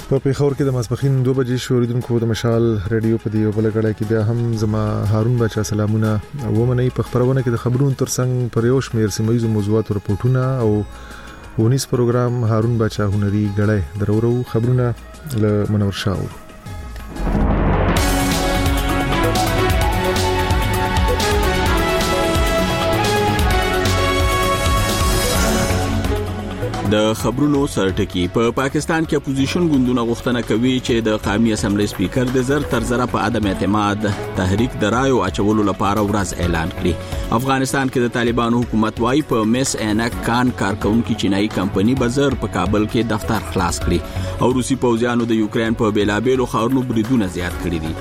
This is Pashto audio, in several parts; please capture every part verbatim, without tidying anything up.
په پیښور کې د ماسپخین دوه بجې شوریدونکو د مشال ریډیو په دی او بل غړای کې بیا هم زما هارون بچا سلامونه ومني په خبرونه کې د خبرونو ترڅنګ پر یو شمیر سیمایي موضوعات او رپورټونه او ونیس پروګرام هارون بچا هنري غړای درورو خبرونه له منور شاو. د خبرونو سرټکی په پاکستان کې اپوزیشن ګوندونه غوښتنه کوي چې د قومي اسمبلی سپیکر د زر تر زره په عدم اعتماد تحریک د رایو اچولو لپاره ورځ اعلان کړي. افغانستان کې د طالبانو حکومت وايي په مس اینک کان کارکونکو چینایي کمپنی بازار په کابل کې دفتر خلاص کړي او روسي پوځیانو د یوکرين په بیلابېلو ښارونو بریدونه زیات کړي دي.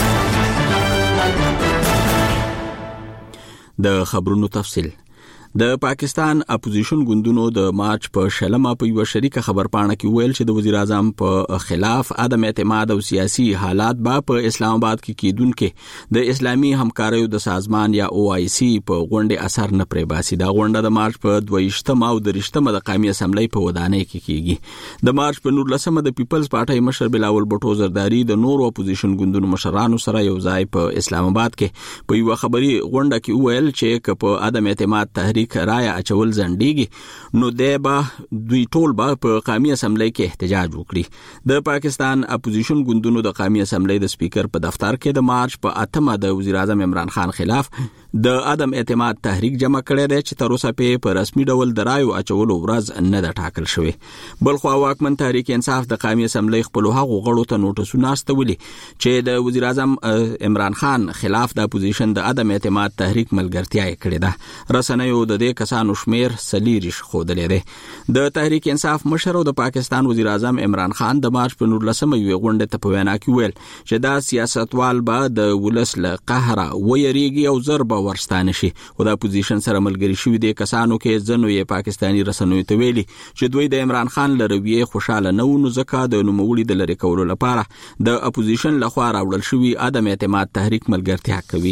د خبرونو تفصیل. د پاکستان اپوزیشن ګوندونو د مارچ په شلمه په یو شریکه خبرپاڼه کې ویل چې د وزیر اعظم په خلاف عدم اعتماد او سیاسي حالات به په اسلام آباد کې کېدونکو د اسلامي همکاریو د سازمان یا او آی سی په غونډه اثر نه پرې باسي. دا غونډه د مارچ په دویشتمه او درشتمه د قومي اسمبلی په ودانۍ کې کیږي. د مارچ په نورلسمه د پیپلز پارټي مشر بلاول بټو زرداری د نورو اپوزیشن ګوندونو مشرانو سره یو ځای په اسلام آباد کې په یو خبري غونډه کې ویل چې په عدم اعتماد تحریک رایا اچول زندګي نو دیبا دوی ټول با په قومي اسمبلی کې احتجاج وکړي. د پاکستان اپوزیشن ګوندونو د قومي اسمبلی د سپیکر په دفتر کې د مارچ په اتمه د وزیر اعظم عمران خان خلاف د عدم اعتماد تحریک جمع کړی دی چې تر اوسه په رسمي ډول د رایو اچولو ورځ نه د ټاکل شوی. بلخو واکمن تحریک انصاف د قومي اسمبلی خپل هغه غړو ته نوټسونه استولي چې د وزیر اعظم عمران خان خلاف د اپوزیشن د عدم اعتماد تحریک ملګرتیا کړې ده. رسنیو د دې کسانو شمیر سلیریش خودلې ده. د تحریک انصاف مشر او د پاکستان وزیر اعظم عمران خان د مارچ په نورلسمه یو غونډه ته په وینا کې ویل چې دا سیاستوال به د ولس له قهره ویریږي او ضرب ورستانه شي. او د اپوزیشن سره ملګری شوی دي کسانو کې ځنو یې پاکستانی رسنیو ته ویلي چې دوی د عمران خان لرویه خوشاله نه ونه ځکه د نوموړي د لری کولو لپاره د اپوزیشن لخوا راوړل شوی عدم اعتماد تحریک ملګرتیا کوي.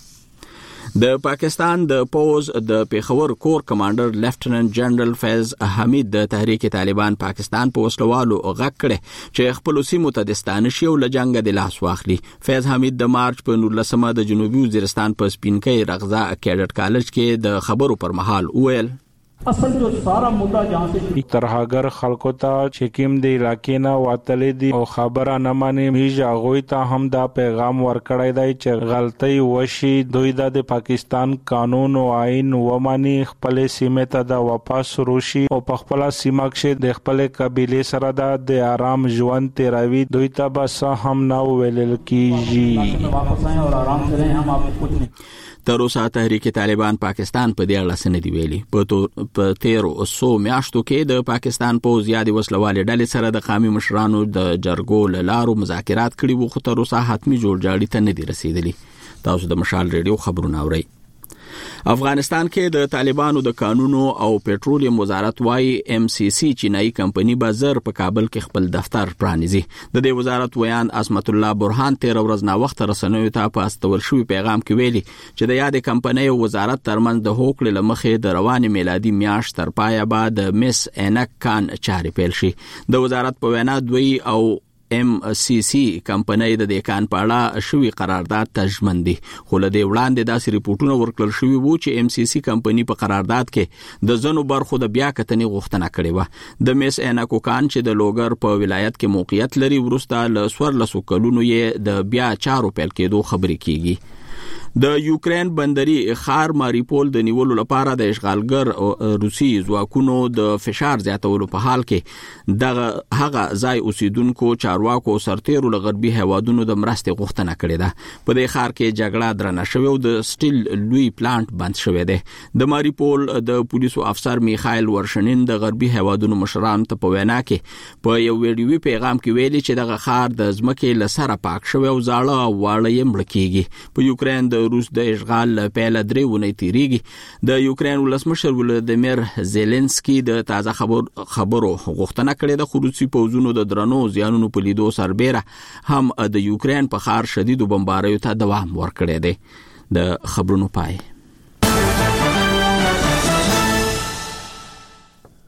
د پاکستان د پوز د پیښور کور کمانډر لیفټننټ جنرال فیض حمید د تحریک طالبان پاکستان په وسلوالو غږ کړي چې خپل سیمو ته د ستانشي او لجنګ د لاس واخلي. فیض حمید د مارچ په نورلسمه د جنوبي وزیرستان په سپینکۍ رغزا کیډټ کالج کې د خبرو پر مهال ویل اصل جو سارا مدعا جہاں سے ترهاگر خلکو ته چکیم دی علاقې نه واتلې دي او خبره نه مانی هیڅ غوي ته هم دا پیغام ورکړی دی چې غلطي وشي دوی د پاکستان قانون او آئین ومانی خپل سیمه ته د واپس روشي او په خپل سیمه کې د خپل قبيله سره د آرام ژوند تیروي دوی ته بس هم نه ویل کیږي. واپس آئیں اور آرام سے رہیں ہم آپ کو کچھ نہیں. تر اوسه تحریک طالبان پاکستان په دې اړه سند دی ویلي. په تیرو سو میاشتو کې د پاکستان په زیاتې وسلوالې ډلې سره د قومي مشرانو د جرګو لارو مذاکرات کړي وو خو تر اوسه حتمي جوړجاړي ته نه دي رسیدلي. تاسو د مشال ریډیو خبرونه اورئ. افغانستان کې د طالبانو د قانونو او پېټرولیم وزارت وايي ام سی سی چینایي کمپنی بازار په کابل کې خپل دفتر پرانیزي. د دې وزارت ویان عصمت الله برهان تیر ورځ نا وخت رسنیو ته په استول شوی پیغام کې ویلي چې د یاد کمپنی او وزارت ترمنځ د هوکړې لمخې د رواني میلادي میاشت تر پایه بعد مس اینک کان چاري پیل شي. د وزارت په وینا دوی او ام سی سی کمپنی د دې کان په اړه شوی قرارداد تجمن دي. خو له دې وړاندې داسې ریپورتونه ورکړل شوی وو چې ام سی سی کمپنی په قرارداد کې د زنو برخو د بیا کتنې غوښتنه کړې و. د مس اینکو کان چې د لوګر په ولایت کې موقعیت لري ورسته له څوارلسو کلونو یې د بیا چارو پیل کېدو خبرې کیږي. د یوکرين بندري خار ماریپول د نیولو لپاره د اشغالګر روسي ځواکونو د فشار زیاتولو په حال کې دغه هغه ځای اوسیدونکو چارواکو سرتیرو له غربي هوادونو د مرستې غوښتنه کړې ده. په دې خار کې جګړه درنه شوې او د سټیل لوی پلانټ بند شوی دی. د ماریپول د پولیسو افسر میخایل ورشنین د غربي هوادونو مشران ته په وینا کې په یو ویډیوي پیغام کې ویلي چې دغه خار د ځمکې له سره پاک شوی او زاړه او واړه یې مړ کیږي. په یوکرين د روس د اشغال پیله درې ونې تیریږي. د یوکرين ولسمشر ولادیمیر زيلنسکي د تازه خبر خبرو غوښتنه کړې ده خو روسي پوځونو د درنو زیانونو په لیدو سربېره هم د یوکرين په خار شدید بمباریو ته دوام ورکړی دی. د خبرونو پای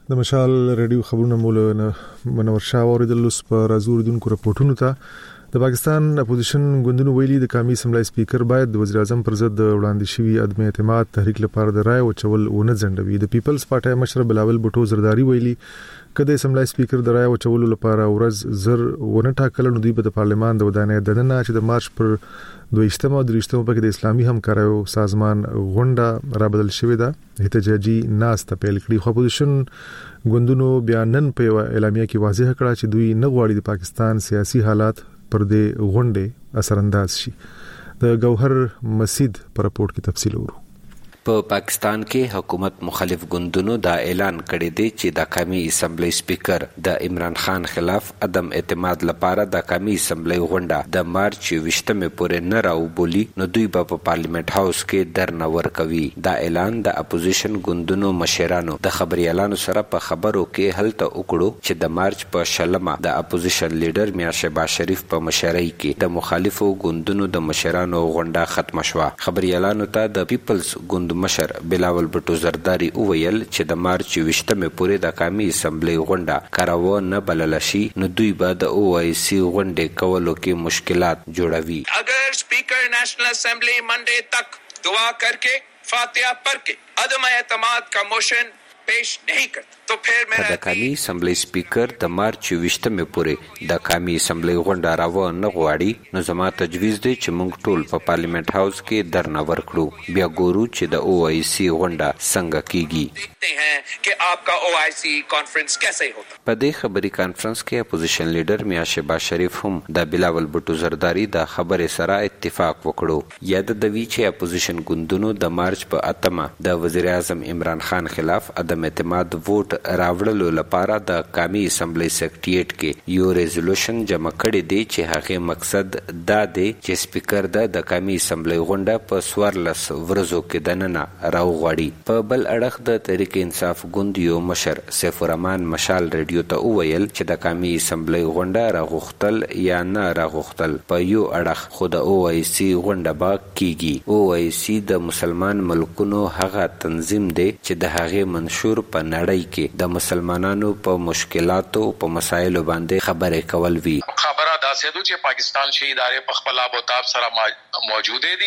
د مشال ریډیو خبرونه مولا منور شاه اوریدل اوس په رازور دونکو رپورټونو ته د پاکستان اپوزیشن ګوندونو ویلي د قومي اسمبلی سپیکر باید د وزیر اعظم پر ضد وړاندې شوی عدم اعتماد تحریک لپاره د رای او چول ونه ځنډوي. د پیپلز پارټي مشر بلاول بوټو زرداری ویلي کله اسمبلی سپیکر د رای او چول لپاره ورځ زر ونه ټاکل نو دوی په پارلمان د ودانۍ دننه چې د مارچ پر دویشتمه او دریشتمه په کې د اسلامي همکاریو سازمان غونډه را بدل شوې ده احتجاجي ناسته پیل کړي. خو اپوزیشن ګوندونو بیانن په اعلامیه کې واضح کړه چې دوی نه غواړي د پاکستان سیاسي حالات پر دې غونډه اثر انداز شي. د گوهر مسجد پر رپورت کې تفصیل ورو. په پا پاکستان کې حکومت مخالف ګوندونو دا اعلان کړی دی چې د قومي اسمبلی سپیکر د عمران خان خلاف عدم اعتماد لپاره د قومي اسمبلی غونډه د مارچ ویشتمه پورې نه راوبولي نو دوی به په پارلیمنت هاوس کې درنه ورکوي. دا اعلان د اپوزیشن ګوندونو مشرانو د خبريالانو سره په خبرو کې هلته وکړو چې د مارچ په شلمه د اپوزیشن لیډر میاں شهباز شریف په مشرۍ کې د مخالفو ګوندونو د مشرانو غونډه ختم شوه. خبريالانو ته د پیپلز ګوند مشر بلاول بوټو زرداری وویل چې د مارچ ویشتمه پورې د قومي اسمبلی غونډه کاراو نه بلل شي نو دوی به د او آی سی غونډې کولو کې مشکلات جوړوي. اگر سپیکر نیشنل اسمبلی منڈے تک دعا کر کے فاتحہ پڑھ کے عدم اعتماد کا موشن پیش نہیں کرتا تو پھر میرا د قومي اسمبلی سپیکر د مارچ ویشتمه پورې د قومي اسمبلی غونډه راو نه غواړي نو زما تجویز دی چې موږ ټول په پارلیمنت هاوس کې درنه ورکړو بیا ګورو چې د او آی سی غونډه څنګه کیږي. دیکھتے ہیں کہ آپ کا او آی سی کانفرنس کیسے ہوتا. په دې خبري کانفرنس کې اپوزیشن لیډر میاں شهباز شریف هم د بلاول بوټو زرداری د خبرې سره اتفاق وکړو. یاد دوی چې اپوزیشن ګوندونو د مارچ په اتمه د وزیر اعظم عمران خان خلاف عدم اعتماد ووټ راوړلو لپاره د قومي اسمبلی سیکریټریټ کې یو ریزولوشن جمع کړی دی چې هغه مقصد دا دی چې سپیکر د قومي اسمبلی غونډه په سوارلس ورځو کې دننه راوغواړي. په بل اړخ د تحریک انصاف ګوند یو مشر سیف الرحمن مشال ریډیو ته وویل چې د قومي اسمبلی غونډه راغوښتل یا نه راغوښتل په یو اړخ خو د او آی سی غونډه با کیږي. او آی سی د مسلمان ملکونو هغه تنظیم دی چې د هغه منشور په نړۍ کې د مسلمانانو په مشکلاتو په مسایلو باندې خبرې کول وی. خبره داسې ده چې پاکستان شي ادارې په خپل ابوتاب سره موجود دي.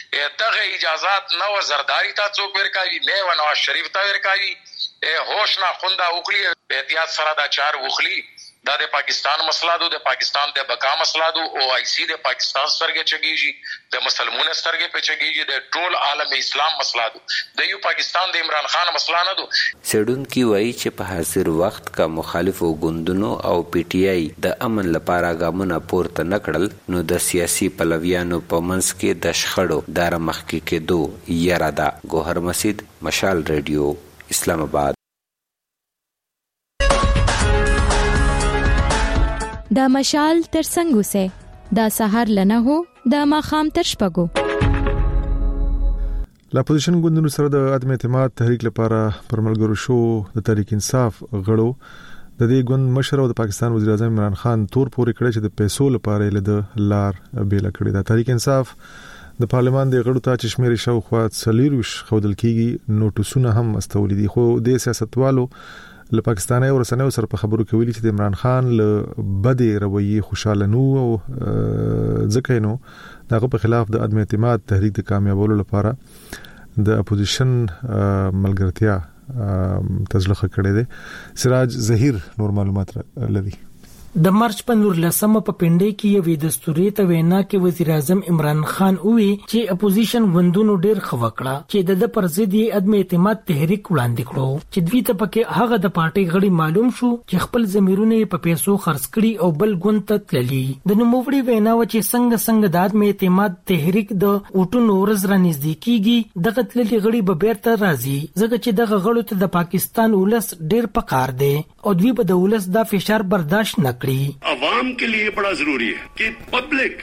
دغه اجازهات نو زرداری ته څوک ورکوي نه و نواز شریف ته ورکوي هوش نه خوندا وکړي احتیاط سره دا چار وخلی دا د پاکستان مسله ده د پاکستان د بقا مسله ده. او آی سی د پاکستان سترګې چګیږي د مسلمانانو سترګې په چګیږي د ټول عالم اسلام مسله ده د یو پاکستان د عمران خان مسله نه ده. سړونکي وایي چې په حاضر وخت کا مخالفو ګوندونو او پی ټی آی د امن لپاره ګامونه پورته نکړل نو د سیاسي پلویانو په منځ کې د شخړو دار مخکې کېدو یره ده. گوهر مسجد مشال ریډیو اسلام آباد. دا مشال تر څنګه سه دا سحر لنه هو دا ماخام تر شپګو. لا اپوزیشن ګوندونو سره د عدم اعتماد تحریک لپاره پر ملګرو شو د تحریک انصاف غړو د دې ګوند مشر او د پاکستان وزیر اعظم عمران خان تور پورې کړی چې د پیسو لپاره له لار بیل کړی. دا تحریک انصاف د پارلمان د غړو ته چې شمیرې شاوخوا څلوروش خودل کیږي نوټسونه هم استولې دي. خو د سیاستوالو له پاکستاني او رسنیو سره په خبرو کې ویلي چې د عمران خان له بدې رویې خوشاله نو او ځکه نو دغه په خلاف د عدم اعتماد تحریک د کامیابولو لپاره د اپوزیشن ملګرتیا تزلخه کړې ده. سراج ظهیر نور معلومات لري. د مارچ په نورلسمه په پنډې کې یو دستوري ته وینا کې وزیر اعظم عمران خان وی چې اپوزیشن غوندونو ډیر خوکړه چې د پر ضد عدم اعتماد تحریک وړاندې کړو چې دوی ته پکې هغه د پارټي غړي معلوم شو چې خپل ضمیرونه په پیسو خرڅ کړي او بل ګوند ته تللی. د نوموړي وینا و چې څنګه څنګه د عدم اعتماد تحریک د اوټو نورز را نږدې کیږي دغه تللی غړي به بیرته راځي ځکه چې دغه غړو ته د پاکستان ولس ډیر پکار دی او دوی به د ولس دا فشار برداشت نه کړي. عوام के लिए बड़ा जरूरी है कि public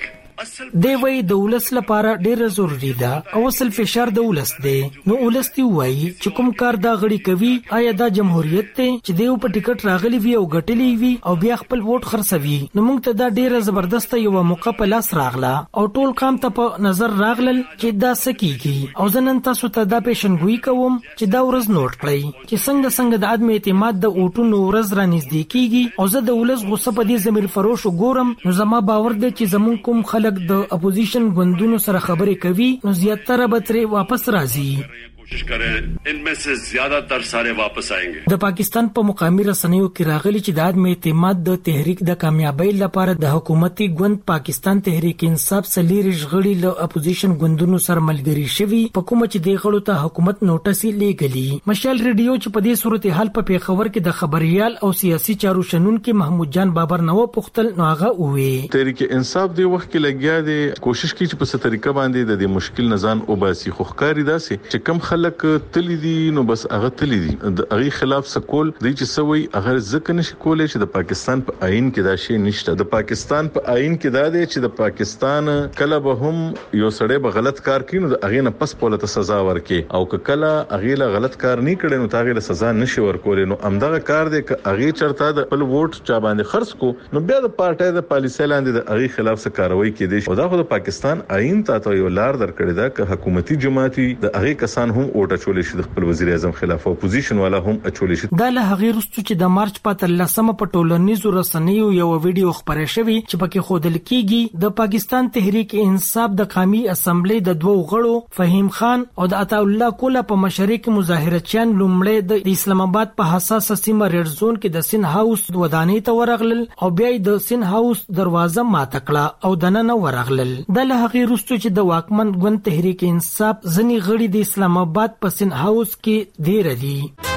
دی وی د ولس لپاره ډیره ضروری ده او اصل فشار د ولس دی. نو ولس دی وایي چې کوم کار دا غړي کوي آیا دا جمهوریت ته چې دیو په ټیکټ راغلی وي او ګټلی وي او بیا خپل ووټ خرڅوي. نو موږ ته دا ډیره زبردست یو موقع په لاس راغله او ټول قام ته په نظر راغلل چې دا سکیږي او زنن تاسو ته دا پیشنګوئی کوم چې دا ورځ نوٹ کړئ چې څنګه څنګه د عدم اعتماد د اوټونو ورځ را نږدې کیږي او زه د ولس غوسه په دې ضمیر فروش ګورم. نو زما باور دی چې زمون کوم خلک د اپوزیشن ګوندونو سره خبرې کوي نو زیاتره به ترې واپس راځي. کوشش کریں ان میں سے زیادہ تر سارے واپس آئیں گے. د پاکستان په مقامی رسنیو کې راغلي چې د عدم اعتماد د تحریک د کامیابی لپاره د حکومتي ګوند پاکستان تحریک انصاف سلیریش غړي له اپوزیشن ګوندونو سره ملګري شوي په کومه چې د غړو ته حکومت نوټس لېږلي. مشال ریډیو چې په دې صورتحال په پیښور کې د خبريال او سیاسي چارو شنونکو محمود جان بابر نو پختل نو هغه وې تحریک انصاف دی وخت کې لګیا دی کوشش کوي چې په ست طریقه باندې د دې مشکل نزان او باسي خوخکاری داسې چې کم خلک تلی دي نو بس هغه تلی دي د هغه خلاف سکول دی چې سوي هغه ځکه نشي کولای چې د پاکستان په آئین کې دا شی نشته. د پاکستان په آئین کې دا دی چې د پاکستان کله به هم یو سړی به غلط کار کوي نو د هغه نه پس پوله ته سزا ورکړي او کله هغه له غلط کار نه کړي نو هغه له سزا نشي ورکول. نو امدغه کار دی چې هغه چرته د خپل ووټ چا باندې خرڅ کو نو بیا د پارټي د پالیسۍ لاندې د هغه خلاف څه کاروي کېدي او دا خو د پاکستان آئین ته یو لار درکړی دا چې حکومتي جماعتي د هغه کسان هم اوټ چولې شي د خپل وزیر اعظم خلاف اپوزیشن والا هم اچولې شي. دا له هغه وروسته چې د مارچ په تلسمه په ټولنیزو رسنیو یو ویډیو خبره شوی چې پکې خودل کیږي د پاکستان تحریک انصاف د قومي اسمبلی د دوو غړو فهیم خان او د عطا الله کولا په مشرک مظاهرچیان لومړی د اسلام آباد په حساسه سیمه ریډ زون کې د سین هاوس ودانۍ ته ورغلل او بیا د سین هاوس دروازه مات کړه او دننه ورغلل. د له هغه وروسته چې د واکمن ګوند تحریک انصاف ځنی غړي د اسلام آباد په سین هاوس کې ډیر دي.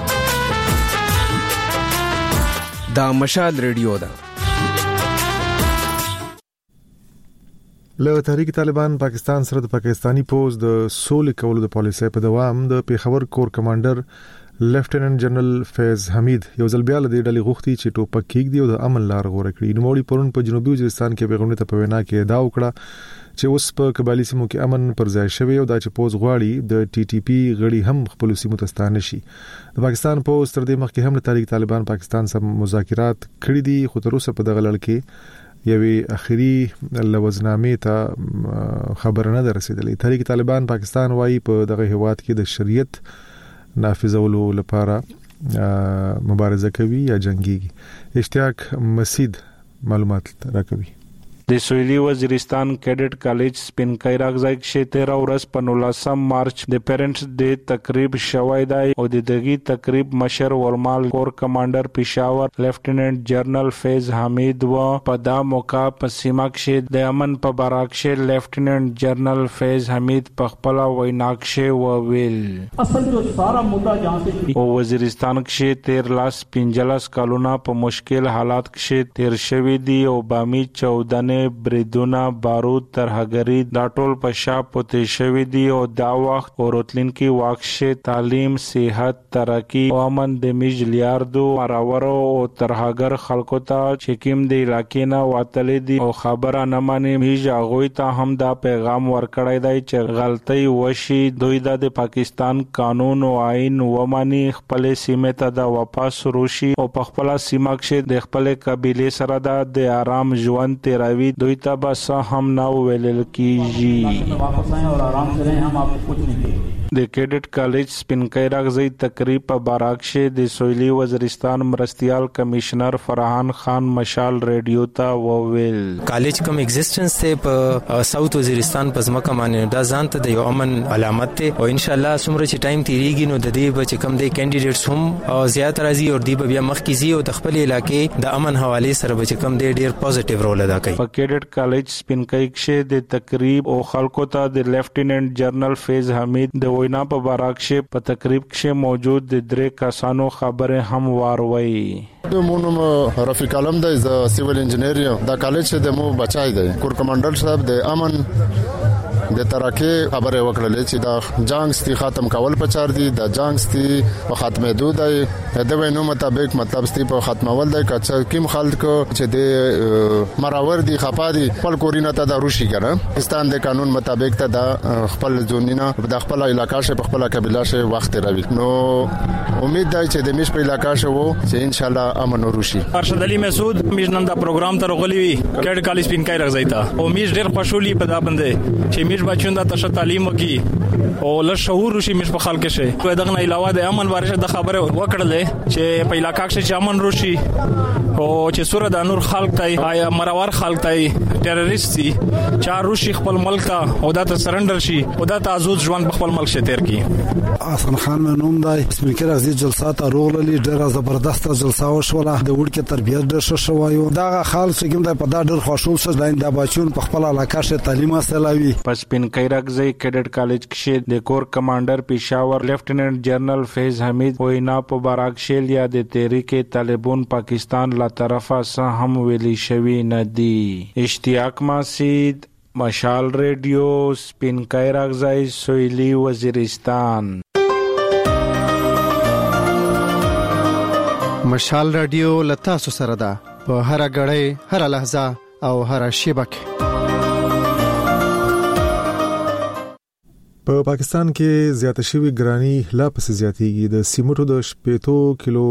دا مشال ریډیو ده. له تحریک طالبان پاکستان سره د پاکستانی پوز د سولې کولو د پالیسۍ په دوام د پیښور کور کمانډر لیفټیننټ جنرال فیض حمید یو ځل بیا له دې ډلې غوښتي چې ټوپک کېږدي او د امن لار غوړه کړي. نوموړي پرون په جنوبي وزیرستان کې پیغام ته په وینا کې دا وکړه چې اوس په قبایلی سیمو کې امن پر ځای شوی او دا چې پوز غواړي د ټي ټي پی غړي هم خپل سیمو ته ستانه شي. د پاکستان پوز تر دې مخکې هم د تحریک طالبان پاکستان سره مذاکرات کړي دي خو تر اوسه په دغه لړ کې یوې اخري لوزنامې ته خبر نه رسیدلې. تحریک طالبان پاکستان وايي په دغه هیواد کې د شریعت نافذولو لپاره مبارزه کوي یا جنگيږي. اشتیاق مسید معلومات راکوي. د سویلي وزیرستان کیډټ کالج سپین کیراغ ځای کې تیرا ورځ په نولسم مارچ د پیرنټس ډے تقریب شوی دی او د دغه تقریب مشر ورمال کور کمانډر پېښور لیفټیننټ جنرال فیض حمید و په دا موقع په سیمه کې د امن په براکشه لیفټیننټ جنرال فیض حمید په خپل ویناکشه و ویل اصل جو سارا مدعا جہاں سے او وزیرستان کې تیر لاس پنځلس کالونه په مشکل حالات کې تیر شوی دی او بامی چودہ بریدونه بارود ترهګری دا ټول په شا پوتې شوی دی او دا وخت اورتلین کې واکشه تعلیم صحت ترقی او امن د میلیارډو مراورو او ترهګر خلکو ته چې کوم د علاقې نه واتلې دي او خبره نه مانی میجا غوي ته هم دا پیغام ورکړی دی چې غلطي وشي دوی د پاکستان قانون او آئین ومانی خپل سیمه ته د واپس روشي او په خپل سیمه کې د خپل قبيله سره د آرام ژوند تیروي دوی ته بس هم نه ویل کیږي. واپس آئیں اور آرام سے رہیں ہم آپ کو کچھ نہیں کہیں. د کیډټ کالج سپین کیراغ ځای تقریب په باراکشه د سویلي وزیرستان مرستيال کمشنر فرحان خان مشال ریډیو ته وویل کالج کوم ایگزیسټنس ته په ساوث وزیرستان په ځمکه باندې دا ځان ته د یو امن علامت ته او ان شاء الله سمره چې ټایم تیریږي نو د دې بچ کم د کینډیډیټس هم زیات راځي او دی بیا مخ کیږي او د خپل علاقې د امن حواله سره بچ کم د ډیر پوزټیو رول ادا کوي. په کیډټ کالج سپین کیراغ د تقریب او خلکو ته د لیفټیننټ جنرال فیض حمید د وینا په باراکشه په تقریب کې موجود د درې کسانو خبره هم واروي. مونږ رفیق عالم د سیویل انجینیر دا کالج د مو بچای دی کور کمانډر صاحب د امن د ترکه خبره وکړلې چې دا جنگ ستي ختم کول پچار دي د جنگ ستي په ختمه دودای د وینو مطابق مطلب ستي په ختمول د کچ کیم خلک چې د مراور دي خپا دي خپل کورینه ته د روشي کنه پاکستان د قانون مطابق ته د خپل ځونینا د خپل علاقې شه په خپل قبيله شه وخت راوي نو امید ده چې د میش په علاقې شه وو چې ان شاء الله امن وروشي. ارشد علي مسعود میش نن دا پروګرام ته غلي وي کډ کالج پین کای راځي تا او میش ډېر خوشحالي په دا باندې چې میش بچون دا تشه تعلیم وکي او له شعور شي میش په خلک شه په دغه علاوه د امن بارشه د خبره وکړلې چې په علاقې شه امن روشي او چې سوره د نور خلک ته آیا مرور خلک ته ټیرریست دي چا روشي خپل ملک ته او دا ته سرندر شي او دا ته ازود ژوند په خپل ملک شه تیر کی. حسن خان منوم دی سپیکر از جلسات روغللی ډېر زبردست جلسه وشوله د وړکه تربیت ډېر شوایو دا خال چې کوم د په دا ډېر خوشحال شه د بچون په خپل علاقې شه تعلیم حاصلوي. پس پین کایرکزی کیډټ کالج کې د کور کمانډر پېښور لیفټیننټ جنرال فیض حمید وینا په باراکشیل یا د تحریک طالبان پاکستان لا طرفه سه هم ویلي شوی نه دی. اشتیاق ماسید مشال ریډیو سپین کایرکزی سویلی وزیرستان. مشال رادیو لتا سره ده په هر غړې هر لحظه او هر شیبه. په پاکستان کې زیاته شوی ګرانی لا پس زیاتېږي. د سیمټو د شپېتو کیلو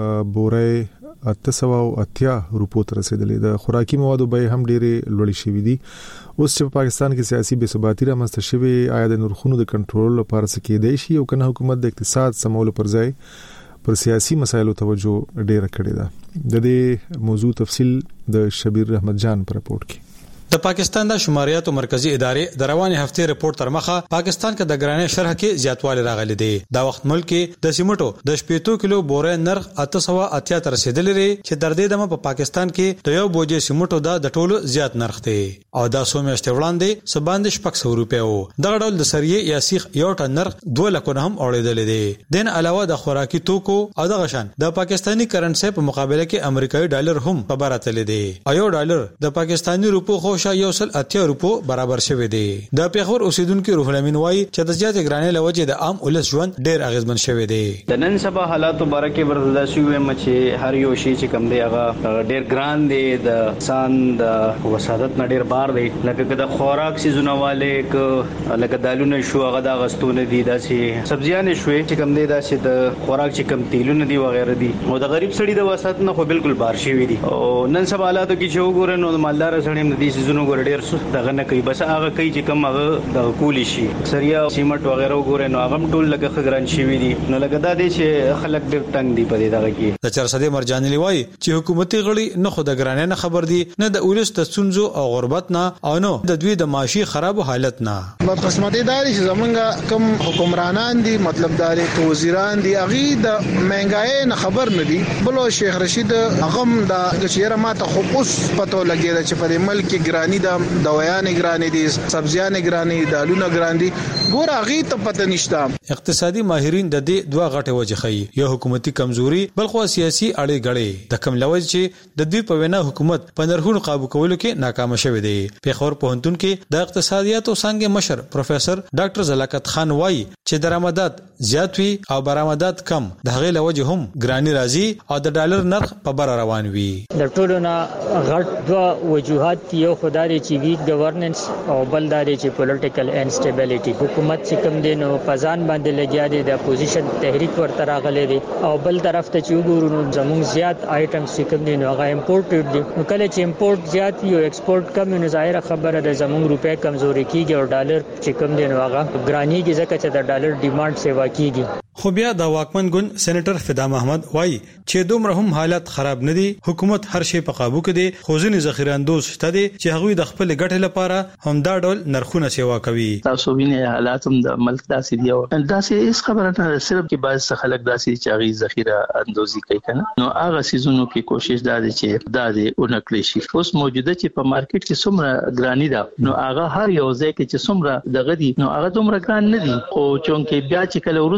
بورې اته سوه اتیا روپو ته رسیدلې. د خوراکي موادو بیې هم ډېرې لوړې شوې دي. اوس چې په پاکستان کې سیاسي بې ثباتي رامنځته شوې آیا د نرخونو د کنټرول لپاره څه کېدای شي او کنه حکومت د اقتصاد سمولو پر ځای پر سیاسي مسایلو توجه ډېره کړې ده. د دې موضوع تفصیل د شبیر احمد جان پر رپورت کې. د پاکستان د شماریاتو مرکزی ادارې د رواني هفته رپورت تر مخه پاکستان کې د ګرانۍ شرح کې زیاتوالی راغلی دی. دا وخت ملک کې د سیمټو د شپېتو کیلو بورې نرخ اته سوه اتیا ته رسیدلی دی چې تر دې دمه په پاکستان کې د یو بوجې سیمټو دا د ټولو زیات نرخ دی او دا څو میاشتې وړاندې څه باندې شپږ سوه روپۍ و. دغه ډول د سریې یا سیخ یو ټن نرخ دوه لکونه هم اوړېدلی دی. دین علاوه د خوراکي توکو او دغه شان د پاکستاني کرنسۍ په مقابله کې امریکایي ډالر هم په بره تللی دی او یو ډالر د پاکستاني روپو خوشا یو سل اتیا روپو برابر شوی دی. د پیښور اوسیدونکو روح الامین وایي چې د زیاتې ګرانۍ له وجې د عام ولس ژوند ډېر اغیزمن شوی دی. د نن سبا حالاتو باره کې ورته شوی وایم چې هر یو شی چې کم دی هغه ډېر ګران دی. د انسان د وسادت نه ډېر بار دی. لکه د خوراک سيزونه والے لکه دالونه شو هغه د غستونه دي داسې سبزیان شوي چې کم دی داسې د خوراک چې کم تیلونه دي وغیرہ دي او د غریب سړي د وسادت نه خو بالکل بار شوی دي. او نن سبا حالاتو کې چې وګورئ نو د مالدار سړي هم د دې سيزونو ګور ډېر دغه نه کوي بس هغه کوي چې کوم هغه د کولی شي سریا سیمټ وغیرہ وګورئ نو هغه ټول لکه خګران شي دي نو لکه دا دي چې خلک ډېر تنگ دي په دې دغه کې. د چرسدې مرجاني لوي چې حکومتي غړي نه خو د ګرانۍ نه خبر دي نه د ولس د ستونزو او غربت نه او نو د دوی د معاشي خراب حالت نه. بس مده دا چې زمونږ کوم حکمرانان دي مطلب داري وزیران دي اغي د مهنګای نه خبر نه دي. بلو شیخ رشید هغه د چیرې ماته خو اوس پته لګیږي چې په ملک کې ګرانی د دویان ګرانی دي سبزیان ګرانی دالونه ګران دي ګور اغي ته پته نشته. اقتصادي ماهرین د دې دوه غټه وجه خي یو حکومتي کمزوري بل خو سیاسي اړې غړې د کم لوج چې د دوی په وینا حکومت په نرخونو قابو کولو کې ناکام شوه دی. پیښور پوهنتون کې د اقتصادیاتو څنګه مشر پروفیسور ډاکټر زلاکت خان وایي چې درآمدات زیات وي او برآمدات کم د هغې لوجه هم ګرانی راځي او د ډالر نرخ په بر روان وي. د ټولو نه غټ دوه وجوهات یو خدای چې ویک گورننس او بل داري چې پولیټیکل instability حکومت چې کوم دي نو پزان باندې لګیا دي د اپوزیشن تحریک ورته راغلي دي او بل طرف ته چې وګورو زموږ زیات آیټمز چې کوم دي نو هغه امپورټډ دي نو کله چې امپورټ زیات یو ایکسپورټ کم نو ظاهر خبره ده زموږ روپیا کمزوري کیږي او ډالر چې کوم دي نو هغه ګرانی کې ځکه چې د ډالر ډیماند سیوا کیږي. خو بیا د واکمن ګوند سېنیټر فدا محمد وایي چې دومره هم حالت خراب نه دي. حکومت هر شی په قابو کې دي خو ځینې ذخیره اندوز شته دي چې هغوی د خپل ګټې لپاره هم دا ډول نرخونه سیوا کوي. تاسو وینئ حالات هم د ملک داسې دي او داسې هیڅ خبره نه صرف کې بعض خلک داسې چې هغوی ذخیره اندوزي کوي کنه نو هغه سيزونو کې کوشش دا دی چې دا دی اونکلی شي. اوس موجوده چې په مارکیټ کې څومره ګرانی ده نو هغه هر یو ځای کې چې څومره دغه دي نو هغه دومره ګران نه دي او چونکې بیا چې کله ورستو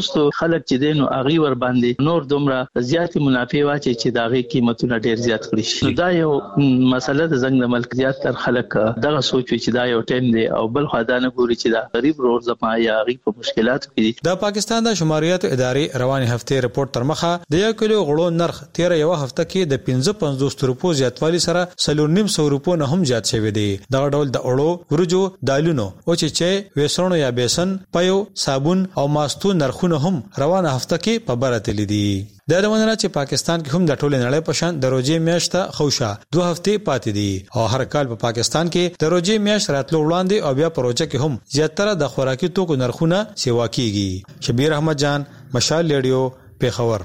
خلک چې دینو اغي ور باندې نور دومره زیات منافع واچي چې داغه قیمتونه ډیر زیات کړی شي. دا یو مسله د زنګ د ملک زیات تر خلک دغه سوچ چې دا یو ټیم دی او بل خدای نه ګوري چې دا غریب روز زما یا اغي په مشکلاتو کې. د پاکستان د شماریات ادارې رواني هفته ریپورت تر مخه د یو کیلو غړو نرخ تیر یو هفته کې د پنځه پنځوس روپو زیاتوالی سره څلور نیم سو روپو نه هم زیات شوی دی. دا ډول د اړو ورجو دالونو او چې چې وسرونو یا بیسن پيو صابون او ماستو نرخونه هم روانه هفته کې په بره تللی دي. دا د ونره چې پاکستان کې هم د ټوله نړۍ په شان د روزي میاشته خوشا دوه هفته پاتې دي او هر کال په پا پاکستان کې د روزي میاشت راتلو وړاندې او بیا پروژه کې هم زیاتره د خوراکي توکو نرخونه سیوا کیږي. شبیر احمد جان، مشال ریډیو، پیښور.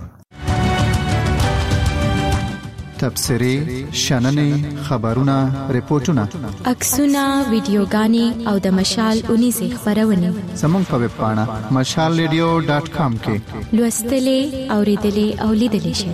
تبصری، شننې، خبرونه، ریپورتونه، عکسونه، ویډیوګانې او د مشال اونیزه خبرونه زموږ په ویب پاڼه مشال ریډیو ډاټ کام کې لوستلې، اوریدلې او لیدلې شئ.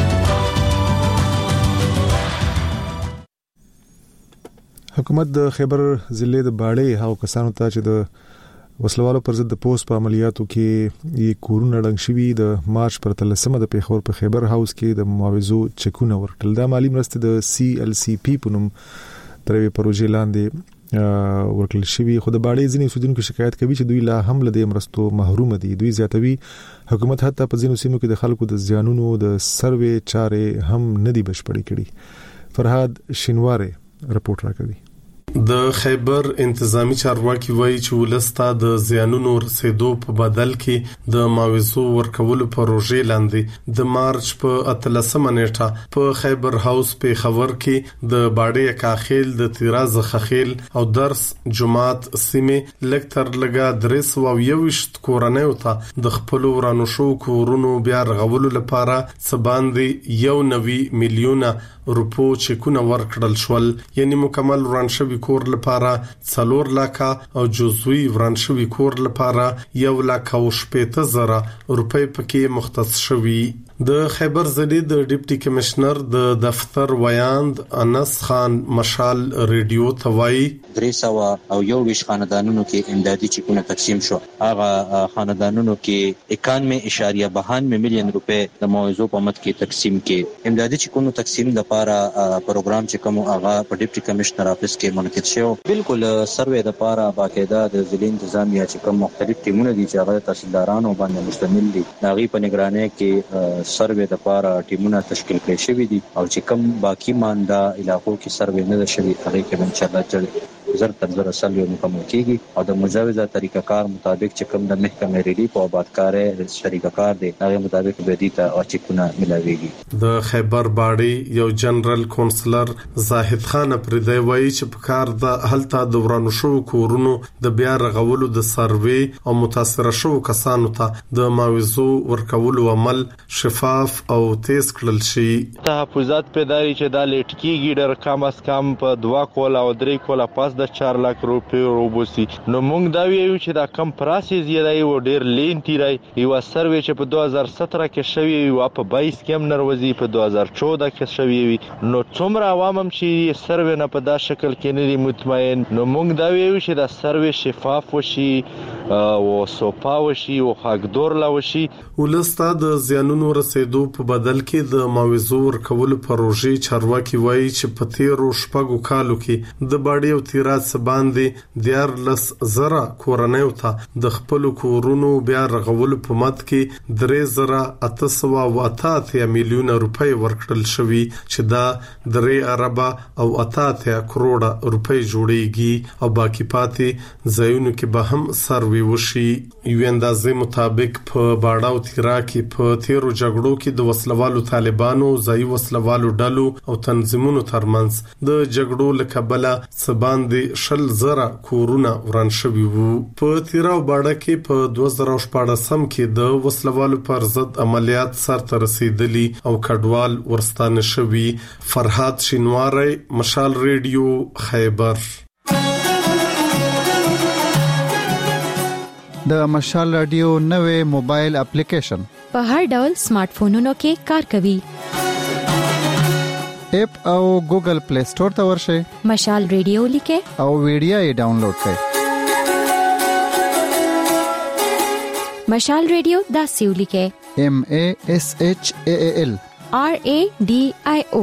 حکومت د خیبر ضلع د باړې هاو کسانو ته چې د وسلوالو پر ضد د پوس په عملیاتو کې یې کورونه ډنګ شوي د مارچ پر تلسمه د پیښور په خیبر هاوس کې د معاوضو چکونه ورکړل. دا مالی مرستې د سی ال سی پی په نوم ترې پروژې لاندې ورکړل شوي، خو د باړې ځینې اوسیدونکو شکایت کوي چې دوی لا هم له دې مرستو محروم دي. دوی زیاتوي حکومت حتی په ځینو سیمو کې د خلکو د زیانونو د سروې چارې هم نه دي بشپړې کړي. فرهاد شینواره رپورټ راکوي. د خیبر انتظامی چارواکي وایي چې ولستا د زیانونو رسیدو په بدل کې د معاوضو ورکولو پروژې لاندې د مارچ په اتلسمه نیټه په خیبر هاوس په خبر کې د باډې کاخیل د تیراز خخیل او درس جماعت سیمه لکتر لګا درس او یوشت کورنۍ ته د خپل ورانو شو کورونو بیا رغولو لپاره سباندې یو نوي میلیونه روپو چکونه ورکړل شول، یعنی مکمل وران شوی کور لپاره څلور لکه او جزوی وران شوی کور لپاره یو لکه او شپږ زره روپۍ پکې مختص شوی. د خیبر ضلع د ډیپټي کمشنر د دفتر ویاند انس خان مشال ریډیو توای درې سوه او یو ویش خاندانونو کې امدادي چکونه تقسیم شو. هغه خاندانونو کې اکانوي اشاریه بهانوي میلیون روپے د موضوع په مت کې تقسیم کې امدادي چکونو تقسیم د لپاره پروګرام چې کوم هغه په ډیپټي کمشنر افیس کې منعقد شو. بالکل سروې د لپاره باقاعده د ضلع انتظامیه چې کوم مختلف ټیمونه دي چې هغه تحصیلدارانو باندې مشتمل دي، هغه په نگرانی کې سروې د لپاره ټیمونه تشکیل کړي شوی دي او چې کوم باقی مانده علاقو کې سروې نه شوی هغه کې ان شاء الله زر تر زر سل مکمل کیږي او د مجوزه طریقه کار مطابق چې کوم د محکمې ریلیف او آبادکارې طریقه کار دی هغه مطابق به دي ته چکونه ملاويږي. د خیبر باړې یو جنرال کونسلر زاهد خان پردی وایي چې په کار د هلته د ورانو شو کورونو د بیا رغولو د سروې او متاثر شو کسانو ته د معاوضو ورکولو عمل شفاف او تیز کړل شي. تحفظات پیدایي چې د لټکیږي ډېر کم اس کم په دوا کول او درې کول پاس د چار لک روپے روبوسی نو مونږ دا ویو چې دا کم پروسس یې دی و ډیر لین تیرای یو سروې چې په دوه هزار ستره کې شوی او په بایس کې هم نروزی په دوه هزار چودہ کې شوی وي نو څومره عوام هم چې سروې نه په دا شکل کې نه دي مطمئن نو مونږ دا ویو چې دا سروې شفاف وشي او سوپا وشي او حقدور لا وشي. ولستا د زیانونو رسیدو په بدل کې د معاوضو ورکولو پروژې چارواکي وایي چې په تیرو شپږو کالو کې د باډي او تیراز باندې دیار لس زره کورنۍ ته د خپل کورونو بیا رغولو په مت کې درې زره اته سوه او اته اتیا میلیونه روپۍ ورکړل شوي چې دا درې اربه او اته اتیا کروڑه روپۍ جوړیږي او باقی پاتې ځایونو کې به هم سروي وشي. یو اندازې مطابق په باډا او تیرا کې په تیرو جګړو کې د وسلوالو طالبانو ځای وسلوالو ډلو او تنظیمونو ترمنځ د جګړو لکبله سباندې شل زره کورونه وران شوي وو. په تیرا او باډا کې په دوه زره شپاړسم کې د وسلوالو پر ضد عملیات سرته رسیدلي او کډوال ورستانه شوي. فرهاد شینواره، مشال ریډیو، خیبر. د مشال رادیو نوې موبایل اپلیکیشن په هر ډول سمارټ فونونو کې کار کوي. اپ او ګوګل پلی سٹور ته ورشئ، مشال ریډیو لیکه او ویډیو یې ډاونلوډ کړئ. مشال ریډیو دا سیولی کې M A S H A A L R A D I O.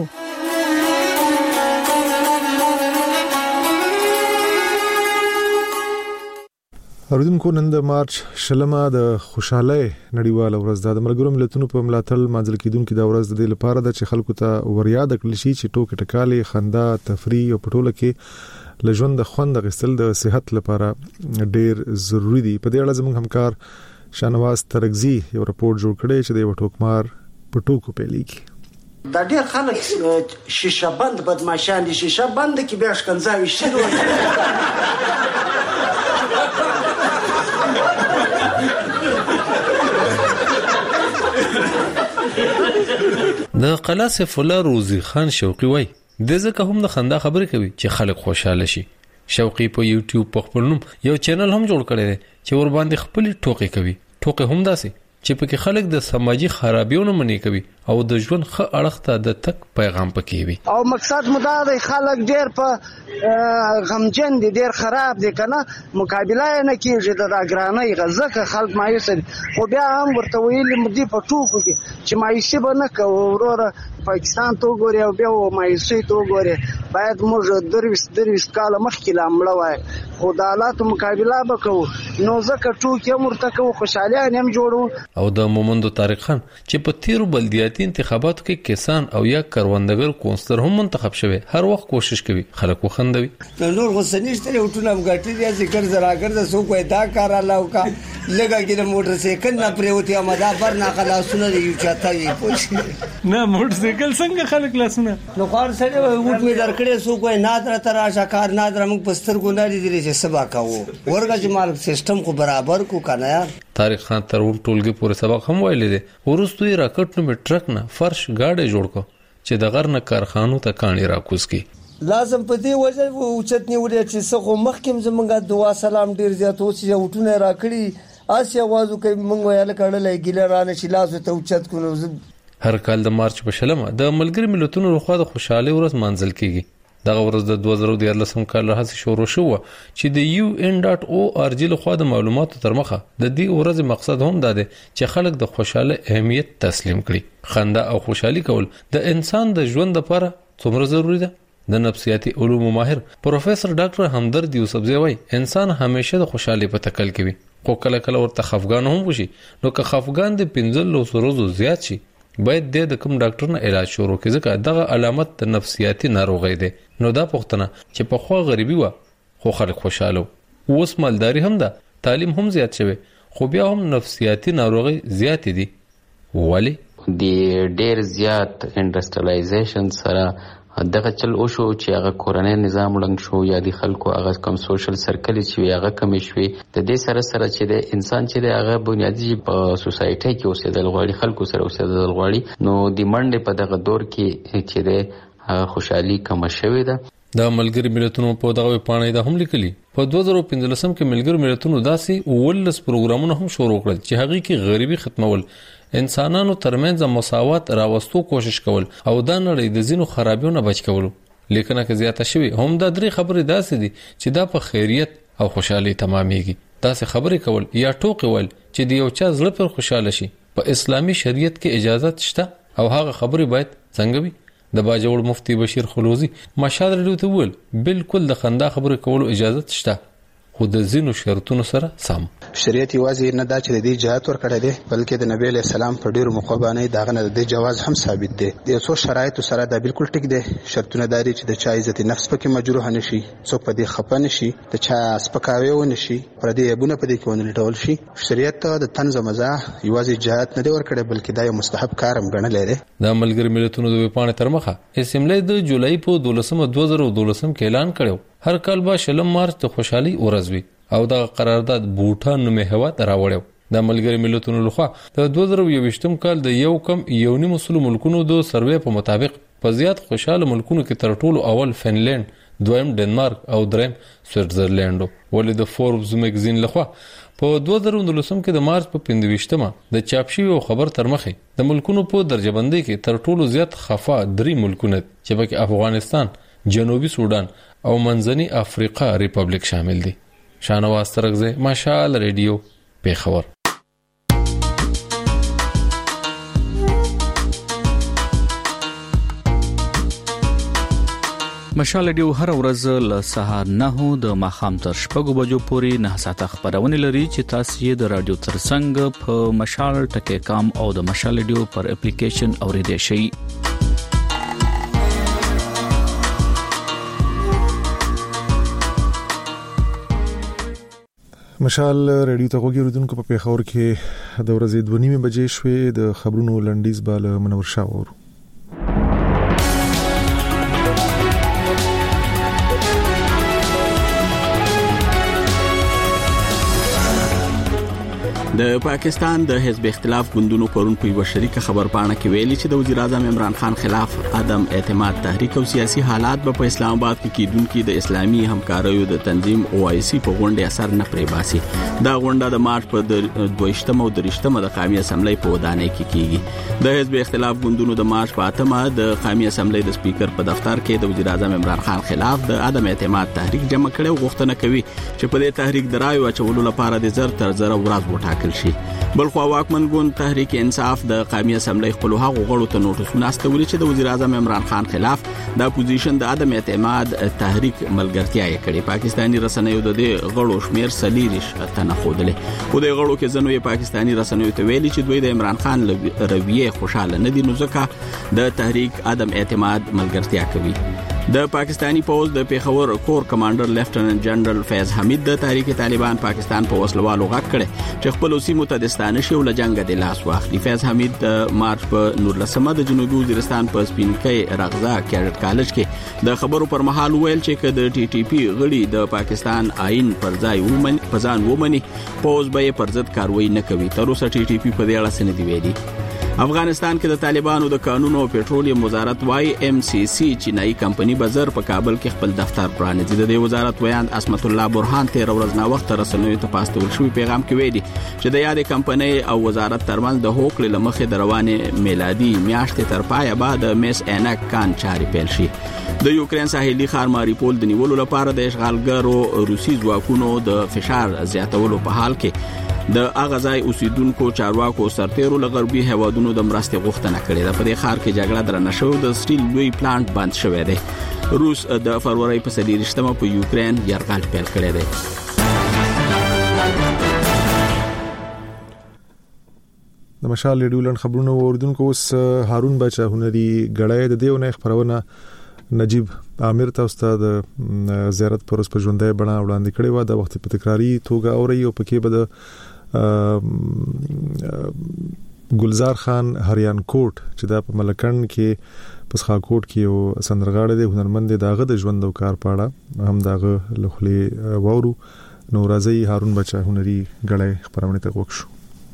اوریدونکو نن د مارچ شلمه د خوشحالۍ نړیواله ورځ ده. د ملګرو ملتونو په ملاتړ مانځل کیدونکو د ورځ د دې لپاره د خلکو ته وریاد کړل شي چې ټوکې ټکالې، خندا، تفریح او پټوله کې لژوند د خوند غسل د صحت لپاره ډیر ضروری دي. په دې اړه زموږ همکار شانواز ترغزی یو راپور جوړ کړی چې د وټوکمار پټوکو پیلېږي. د ډېر خلک شیشه بند بدمعشان دي، شیشه بند کې بیا شکنځاوي شروع د قلا سیف الله روزي خان شوقي وای د ځکه هم د خندا خبرې کوي چې خلک خوشاله شي. شوقي په یوټیوب په خپل نوم یو چینل هم جوړ کړی دی چې ور باندې خپل ټوکې کوي. ټوکې هم داسې چې پکې خلک د سماجی خرابیونو منې کوي او د ژوند ښه اړخ ته د تک پیغام پکې وي. او مقصد مو دا دی خلک ډیر په غمجن دي، ډیر خراب دي، کنه مقابله نه کیږي د راګرانۍ غزه خلک مایوس دي. خو بیا هم ورته ویلي مدي په ټوکو کې چې مایوسي به نه کوو وروره پاکستان ته وګوري او بیا مایوسي ته وګوري. باید موږ درويست درويست کاله مخکې لامړه وای خو د حالاتو مقابله وکړو، نو ځکه ټوکې مرته کوو، خوشحالي هم جوړو. او د مومندو طارق خان چې په تیرو بلدیاتي انتخاباتو کې کسان او یا کروندګر کونسلر هم منتخب شوی، هر وخت کوشش کوي خلک وخندوي. نور غسنیشته یو ټول امګټي دي ذکر زراګر د سو کوی دا کار الله کا لګا کې موټر سایکل نه پریوتی امدا پر نه خلاصونه یو چاته یې پوښ نه موټر سایکل څنګه خلک لاسونه نو خار سره وټ می درکړې سو کوی نادر تر اشکار نادر موږ پستر ګوناري دي چې سبا کاوه ورګه جمال سیستم کو برابر کو کنه یار. طارق خان تر ټولګي پورې سبق هم ویل دي. ورستوي راکټ نو ټرک نه فرش گاډي جوړ کو چې د غر نه کارخانو ته کاني راکوس کی. لازم په دې وجه اوچت نیولې چې څنګه مخکم زمونږه دعا سلام ډیر زیات او چې وټونه راکړي اسیا وازو کوي مونږ ویل کړل ګیلرانه چې لاسو ته اوچت کونو. هر کال د مارچ په شلمه د ملګری ملتونو لخوا د خوشحالي ورځ مانځل کیږي. دغه ورځ د دوه زره دیارلسم کال راهیسې شروع شوه چې د یو ان ډاټ او ار جی لخوا د معلوماتو تر مخه د دې ورځ مقصد هم دا دی چې خلک د خوشاله اهمیت تسلیم کړي. خندا او خوشحالي کول د انسان د ژوند لپاره څومره ضروری ده. د نفسیاتي علومو ماهر پروفیسور ډاکټر همدرد یوسفزی وای انسان همیشه د خوشحالي په تکل کوي، خو کله کله ورته خفګان هم وشي. نو که خفګان د پنځلس ورځو زیات شي باید د کوم ډاکټر نه علاج شروع کړي ځکه دغه علامت د نفسیاتي ناروغي ده. نو دا پوښتنه چې په خو غریبي و خو خلک خوشاله اوس مالداري هم ده، تعلیم هم زیات شوی خو بیا هم نفسیاتي ناروغي زیات دي. ولی د ډیر زیات انډستریالایزیشن سره دغه چل او شو چې هغه کورنۍ نظام لنګ شو یا د خلکو هغه کم سوشل سرکل چې هغه کم شوي. د دې سره سره چې د انسان چې هغه بنیادی په سوسایټي کې اوسېدل غواړي، خلکو سره اوسېدل غواړي، نو د منډه په دغه دور کې چې د خوشحالي کم شوي ده. د ملګری ملتونو په دغه پاڼې د هم لیکلي په دوه زره پنځلسم کې ملګری ملتونو داسې ولس پروګرامونه هم شروع کړل چې هغه کې غریبي ختمول، انسانانو ترمنځ مساوات راوستو کوشش کول او دا نړۍ د زینو خرابیونو بچ کول. لیکن که زیاته شوی هم دا درې خبرې داسې دي چې دا په خیریت او خوشحالي تمامېږي. داسې خبرې کول یا ټوکې ول چې د یو چا زړه پر خوشاله شي په اسلامي شریعت کې اجازه شته او هغه خبرې باید څنګه وي. د باجوړ مفتی بشیر خلوزی مشال ریډیو ته ویل بالکل د خندا خبرې کولو اجازه شته خو د زینو شرطونو سره سم. شریعت یوازې نه دا چې د دې جهات ورکړی دی بلکې د نبی علیه السلام په ډیرو مقابله داغه نه د جواز هم ثابت دی. د څو شرایطو سره دا بالکل ټیک دی. شرطونه داري چې د چا عزت نفس پکې مجروح نه شي، څوک په دې خپه نه شي، د چا سپکاوی ونه شي، پر دې ابونه په دې کې ونه لټول شي. شریعت د طنز او مزاح یوازې جهات نه دی ورکړی بلکې دا یو مستحب کار هم ګڼلی دی. د ملګری ملتونو د وپانې تر مخه اسمبلی د جولای په دولسمه دوه زره دولسم کې اعلان کړو هر کال به شلم مارچ د خوشحالي ورځ وي او دا قرارداد بوټان نومې هوات راوړو. د ملګری ملتونو لخوا د دوه زره یوویشتم کال د یو کم یو نیم سلو ملکونو د سروې په مطابق په زیات خوشاله ملکونو کې تر ټولو اول فنلند، دویم ډنمارک او دریم سویټزرلند. ولې د فوربس میگزین لخوا په دوه زره نولسم کې د مارچ په پنځويشتمه د چاپ شوی خبر تر مخه د ملکونو په درجه بندي کې تر ټولو زیات خفا درې ملکونه چې پکې افغانستان، جنوبي سودان او منځني افریقا ریپبلیک شامل دي. شانواز ترغزی مشال ریډیو پیښور. مشال ډیو هر ورځ له سهار نه د ماخام تر شپږو بجو پورې نه ساعته خبرونه لري چې تاسو یې د رادیو ترڅنګ په مشال ټکی کام او د مشال ډیو پر اپلیکیشن اوریدئ شئ. مشال ریډیو ته وګورئ دونکو په پیښور کې د ورځې دوه نیمه بجې شوې د خبرونو لنډیز بالا منور شاور. د پاکستان د حزب اختلاف ګوندونو پرون په یو شریکه خبرپاڼه کې ویلي چې د وزیر اعظم عمران خان خلاف عدم اعتماد تحریک او سیاسي حالات به په اسلام آباد کې کیدونکو د اسلامي همکاریو د تنظیم او آی سی په غونډه اثر نه پرې باسي. دا غونډه د مارچ په دویشتمه او دریشتمه د قومي اسمبلی په ودانۍ کې کیږي. د حزب اختلاف ګوندونو د مارچ په اتمه د قومي اسمبلی د سپیکر په دفتر کې د وزیر اعظم عمران خان خلاف د عدم اعتماد تحریک جمع کړي او غوښتنه کوي چې په دې تحریک درایو اچولو لپاره د زر تر زر ورځ وټاکل شي. بلخو واکمن ګوند تحریک انصاف د قومي اسمبلی خپل هغه غړو ته نوټسونه استولي چې د وزیر اعظم عمران خان خلاف د اپوزیشن د عدم اعتماد تحریک ملګرتیا یې کړې. پاکستانی رسنیو د دې غړو شمیر سلیریش تنه خودلې. خو د غړو کې ځنوې پاکستانی رسنیو ته ویلي چې دوی د عمران خان رویه خوشاله نه دي، نو ځکه د تحریک عدم اعتماد ملګرتیا کوي. د پاکستانی پوز د پیښور کور کمانډر لیفټننټ جنرال فیض حمید د تحریک طالبان پاکستان په وسلوالو غږ کړي چې خپل سیمو ته د ستانه شو له جنگ د لاس واخلي. فیض حمید د مارچ په نورلسمه د جنوبي وزیرستان په سپینکۍ رغزا کیډټ کالج کې د خبرو پر مهال ویل چې کله د ټي ټي پی غړي د پاکستان آئین پر ځای ومن پزان ومني پوز به پر ضد کاروایی نه کوي. تر اوسه ټي ټي پی په دې اړه څه نه دی ویلي. افغانستان کې د طالبانو د قانون او پېټرولیم وزارت وايي ام سی سی چینایي کمپنی بازار په کابل کې خپل دفتر پرانیزي. د دې وزارت ویاند اسمت الله برهان تیر ورځ نا وخت رسنیو ته پاستول شوی پیغام کې ویلي چې د یادې کمپنی او وزارت ترمنځ د هوکړې لمخې د روانې میلادي میاشتې تر پایه بعد میس انک کان چاري پیل شي. د یوکرين ساحلي ښار ماریپول د نیولو لپاره د اشغالګرو روسي ځواکونو د فشار زیاتولو په حال کې د اغازای اوسیدونکو چارواکو سرتیرو لغربي هوادونو د مرستې غوښتنه کړې ده. په دې ښار کې جګړه درنه شو، د سټیل لوی پلانټ بند شوی دی. روس د فروری په سدیرشتمه په یوکرين یرغل پیل کړی دی. د مشال ریډیو لن خبرونه اوردونکو اوس هارون بچا هنري غړای د دیونه خبرونه نجیب عامر ته استاد زیارت پروس په ژوندۍ بڼه وړاندې کړي و. د وخت په تکراری توګه اوري او پکې به د ګلزار خان هریان کوټ چې د ملکند کې پسخا کوټ کې یو سندرغاړی دی، هنرمند دی، داغه د ژوند او کار پاړه هم داغه لخلې وورو. نو راځي هارون بچا هنري غړای خبرونه ته وښو.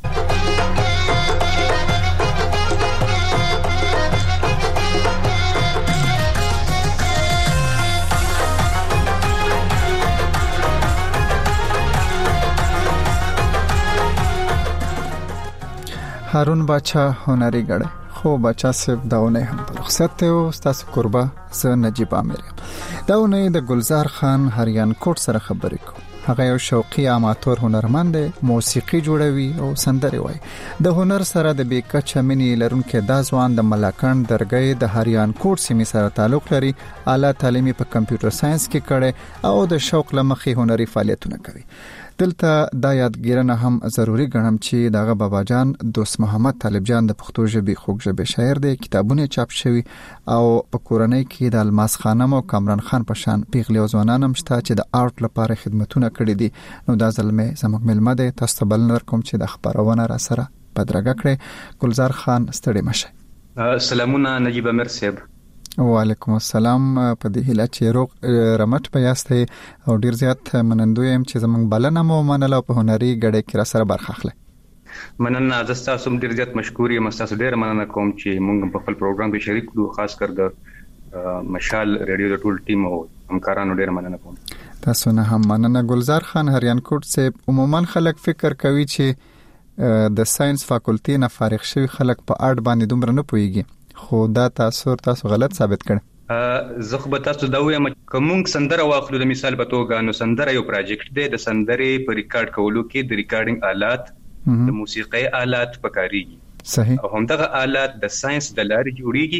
هارون بچا هنري غړ خو بچا صاحب داونه هم په رخصت ته او تاسو قربا ز نجیب عامر داونه د ګلزار خان هریان کوټ سره خبرې کو. هغه یو شوقي اماتور هنرمند دی، موسیقي جوړوي او سندرې وایي. د هنر سره د بیکچ منی لرونکو د ځوان د ملکند درګې د هریان کوټ سیمې سره تعلق لري. اعلی تعلیمي په کمپیوټر ساينس کې کړي او د شوق لمخې هنري فعالیتونه کوي. دلته دا یادګیرنه هم ضروری ګڼم چې دغه بابا جان دوست محمد طالب جان د پښتو ژبې خوږ ژبې شاعر دی. کتابونه چاپ شوي او په کورنۍ کې د الماس خانم او کامران خان په شان پیغلي او ځوانان هم شته چې د آرټ لپاره خدمتونه کړي دي. نو دا زلمه زموږ ملمه دی. تاسو بل نر کوم چې د خبرونه را سره بدرګه کړي. ګلزار خان ستړي مشه. سلامونه نجیب امیر صاحب. وعلیکم السلام. په دې هیله چې روغ رمټ پیاستې او ډیر زیات منندوی يم چې زمونږ بلنه مو منله په هنري غړې کې را سره برخه اخلي. مننه. زستا سم ډیر زیات مشکور یم. تاسو ډیر مننه کوم چې موږ په خپل پروګرام کې شریک کړو، خاص کر د مشال ریډیو د ټول ټیم او همکارانو ډیر مننه کوم. تاسو نه هم مننه. ګلزار خان هریان کوټ صاحب، عموما خلک فکر کوي چې د ساينس فاکولټي نه فارغ شوی خلک په آرټ باندې دومره نه پويږي، خو دا تاسو تاسو غلط ثابت کړ. زه خو به تاسو دا وایم کوم سندره واخلو د مثال په توګه، نو سندره یو پروجیکټ دی. د سندرې په ریکارډ کولو کې د ریکارډینګ آلات، د موسیقي آلات پکاريږي. صحیح. او همدغه آلات د ساينس د لارې جوړیږي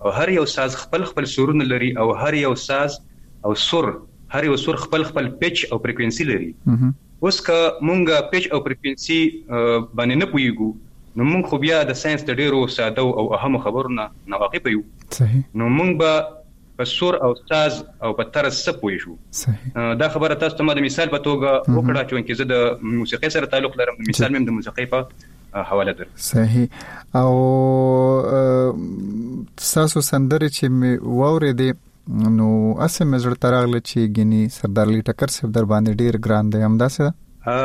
او هر یو ساز خپل خپل سورونه لري او هر یو ساز او سور هر یو سور خپل خپل پیچ او فریکوئنسي لري. اوس که مونږه پیچ او فریکوئنسي باندې نه پوهیږو نو مونږ خو بیا د ساينس د ډیرو ساده او اهم خبرونه نه واقف یو. صحیح. نو مونږ به په سور او ساز او په طرز څه پوه شو. صحیح. دا خبره تاسو ته د مثال په توګه وکړه چې چې زه د موسیقي سره تعلق لرم، مثال مې د موسیقي په حواله در. صحیح. او تاسو سندره چې مې واورېدې نو اسه مې زړه تراغله چې ګینی سردار علی ټکر صاحب در باندې ډیر ګران دی، همداسه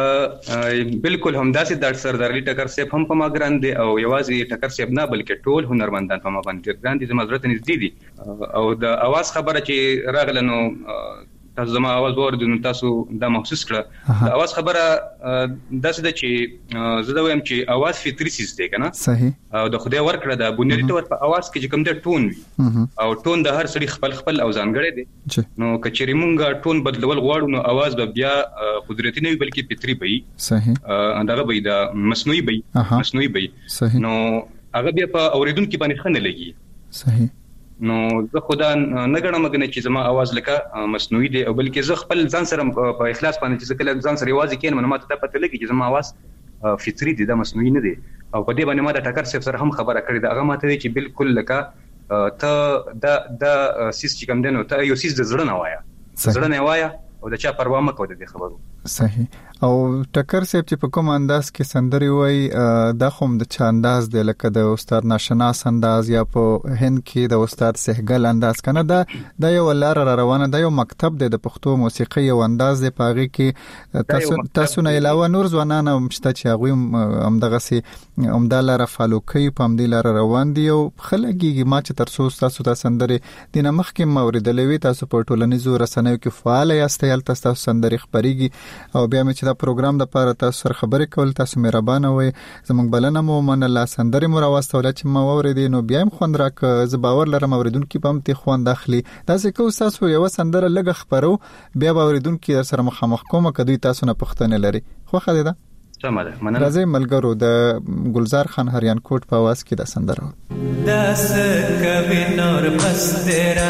ا بالکل همداسه د سردار علی ټکر صاحب هم په ما ګران دی او یوازې ټکر صاحب نه بلکې ټول هنرمندان په ما باندې ګران دي. زما زړه ته نږدې دي او د اواز خبره چې راغله نو تاسو زما اواز ورته نو تاسو دا محسوس کړه. د اواز خبره داسې ده چې زه دا وایم چې اواز فطري سیس دی کنه. صحیح. او د خدای ورکړه د بنیادی تور په اواز کې چې کوم د ټون وي او ټون د هر سړي خپل خپل او ځانګړی دی. نو کچېری مونږه ټون بدلول غواړو نو اواز به بیا قدرتي نه وي بلکې فطري وي. صحیح. اندغه به د مصنوعي وي مصنوعي وي. صحیح. نو هغه بیا په اوریدونکو باندې خنه لګي. صحیح. نو زه خدا نه غواړم چې زما आवाज لکه مصنوعي دی او بلکې زه خپل ځان سره په اخلاص باندې چې کله ځان سره یوازې کین نو ماته پته لګي چې زما आवाज فطري دی دا مصنوعي نه دی. او په دې باندې ما د ټکر صاحب سره هم خبره کړې ده، هغه ماته دی چې بالکل لکه ته دا دا سیس چې کوم دنو ته یو سیس د زړه نه وایا زړه نه وایا او د چا پروا مکو د خبرو. صحیح. او ټکر صاحب چې په کوم انداز کې سندري وای دا خو د چا انداز دی لکه د استاد ناشناس انداز یا په هند کې د استاد سهګل انداز کنه دا د یو لار را روانه د یو مکتب دی د پښتو موسیقي یو انداز دی پاغي کې تاسو تاسو نه علاوه نور ځوانان هم شته چې هغه هم دغه سي هم د لار فالو کوي په هم د لار روان دي او خلګي ما چې ترسو تاسو د سندري د نمخ کې موریدلوي تاسو په ټولنیزو رسنیو کې فعال یاست یل تاسو سندري خبريږي او بیا مې دا پروګرام د پاره تاسو سره خبرې کول تاسو مهربانه وي زموږ بلنه مو منله سندري مو راوستول چې ما وریدي نو بیا هم خوند راک ز باور لرم اوریدونکو په مت خوند اخلي دا څه کو تاسو یو سندره لګ خبرو بیا اوریدونکو سره مخامخ کوم کدوې تاسو نه پښتنه لري خو خاله ده سمه ده مننه. راځي ملګرو د ګلزار خان هریان کوټ په आवाज کې د سندره داس کبي نور بس تیرا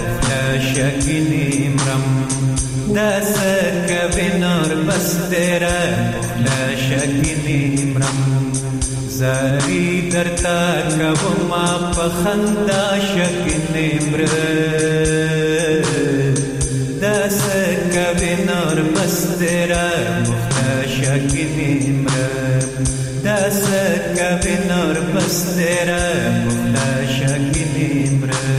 مخلاشکینی مرم داس کبي نور بس تیرا مخلاشکینی مرم زاری درتا کبو ما پخندا شکینی مرم داس کبي نور بس تیرا مخلاشکینی مرم داس کبي نور بس تیرا مخلاشکینی مرم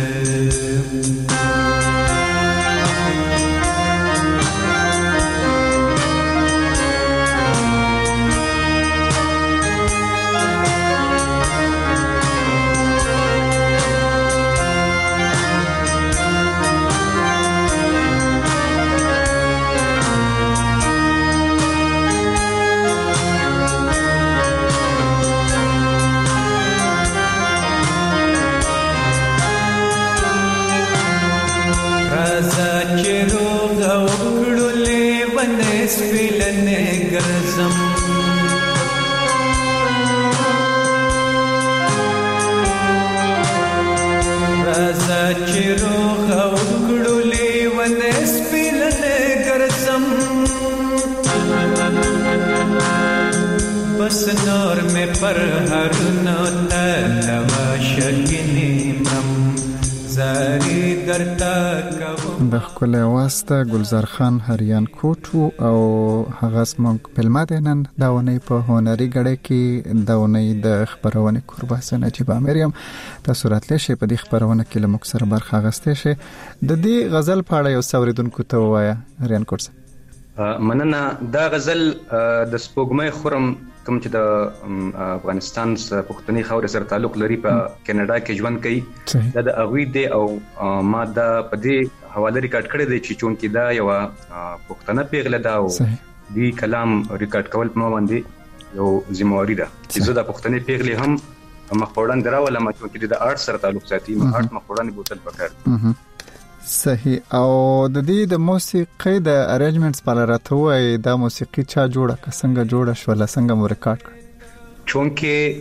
बस नूर में पर हरुनो तलवा शकिनी मम زاری درتا کوم د خپل واسطه ګلزار خان هریان کوټو او هغه سمونږ پلمادنن داونی په هنري غړې کې داونی د خبرونه قرباسه نجيب امریم تاسو راتلې شي په دې خبرونه کې لمک سره برخه غسته شي د دې غزل پاړه یو سوریدونکو ته وایا هریان کوټ مننه دا غزل د سپوږمۍ خورم کوم چې د افغانستان سره پښتني خاور سره تعلق لري په کینیډا کې ژوند کوي دا د اغوی دی او ما دا په دې حواله ریکارډ کړی دی چې چون کې دا یو پښتنه پیغله دا او دی کلام ریکارډ کول په ما باندې یو ذمہواری ده چې زه د پښتني پیغلې هم مخوړان دراوله ما چون کې د آرټ سره تعلق ساتي ما آرټ مخوړان بوتل پکړ صحیح. او د دې د موسیقي د ارینجمنټس په اړه راته دا موسیقي چا جوړه ک څنګه جوړه شو لا څنګه مو ریکارډ کړ چونکه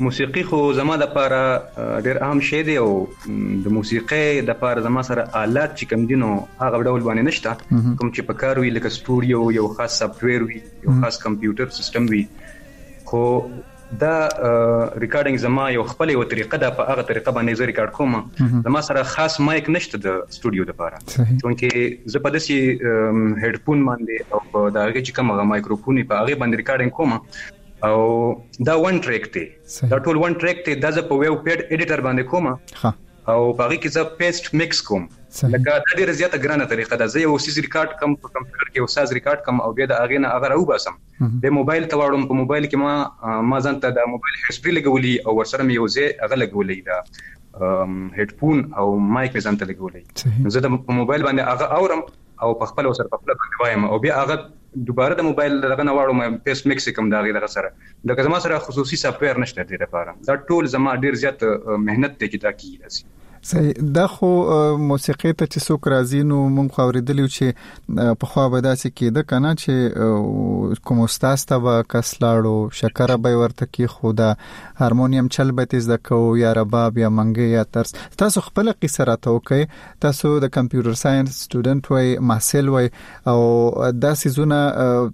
موسیقي خو زما د لپاره ډېر اهم شی دی او د موسیقي د لپاره زما سره آلات چې کوم دي نو هغه ډول باندې نشته کوم چې په کار وي لکه سټوډیو یو خاص سافټویر وي یو خاص کمپیوټر سیستم وي خو دا ریکارډینګ زما یو خپل یو طریقه ده په هغه طریقه باندې زه ریکارډ کوم زما سره خاص مایک نشته د سټوډیو لپاره چونکې زه په داسې هډفون باندې او په دا هغه چې کوم مایکروفون په هغه باندې ریکارډینګ کوم او دا ون ټریک دی دا ټول ون ټریک دی دا زه په ویب پیډ ایډیټر باندې کوم او په هغه کې زه پیسټ میکس کوم لکه دا ډیره زیاته ګرانه طریقه ده زه یو سیز ریکارډ کوم په کمپیوټر کې یو ساز ریکارډ کوم او بیا د هغه نه هغه راوباسم د موبایل ته واړم په موبایل کې ما ما ځان ته د موبایل هسپری لګولې او ورسره مې یو ځای هغه لګولې دا هډفون او مایک مې ځان ته لګولې زه د موبایل باندې هغه اورم او په خپل وسره په خپل باندې وایم او بیا هغه دوباره د موبایل دغه نه واړم پیس میکس کوم دا غي دغه سره لکه زما سره خصوصي سافټویر نشته دې لپاره دا ټول زما ډیر زیات مهنت دی چې دا کیږي صحیح دا خو موسیقي ته چې څوک راځي نو مونږ خوریدلی چې په خوا به داسې کېده کنه چې کوم استاد ته به کس لاړو شکر به ورته کې خدا هارمونیم چل به تیز دکو یا رباب یا منګي یا ترس تاسو خپل قصه راته وکي تاسو د کمپیوټر ساينس سټوډنټ وای محصل وای او داسې زونه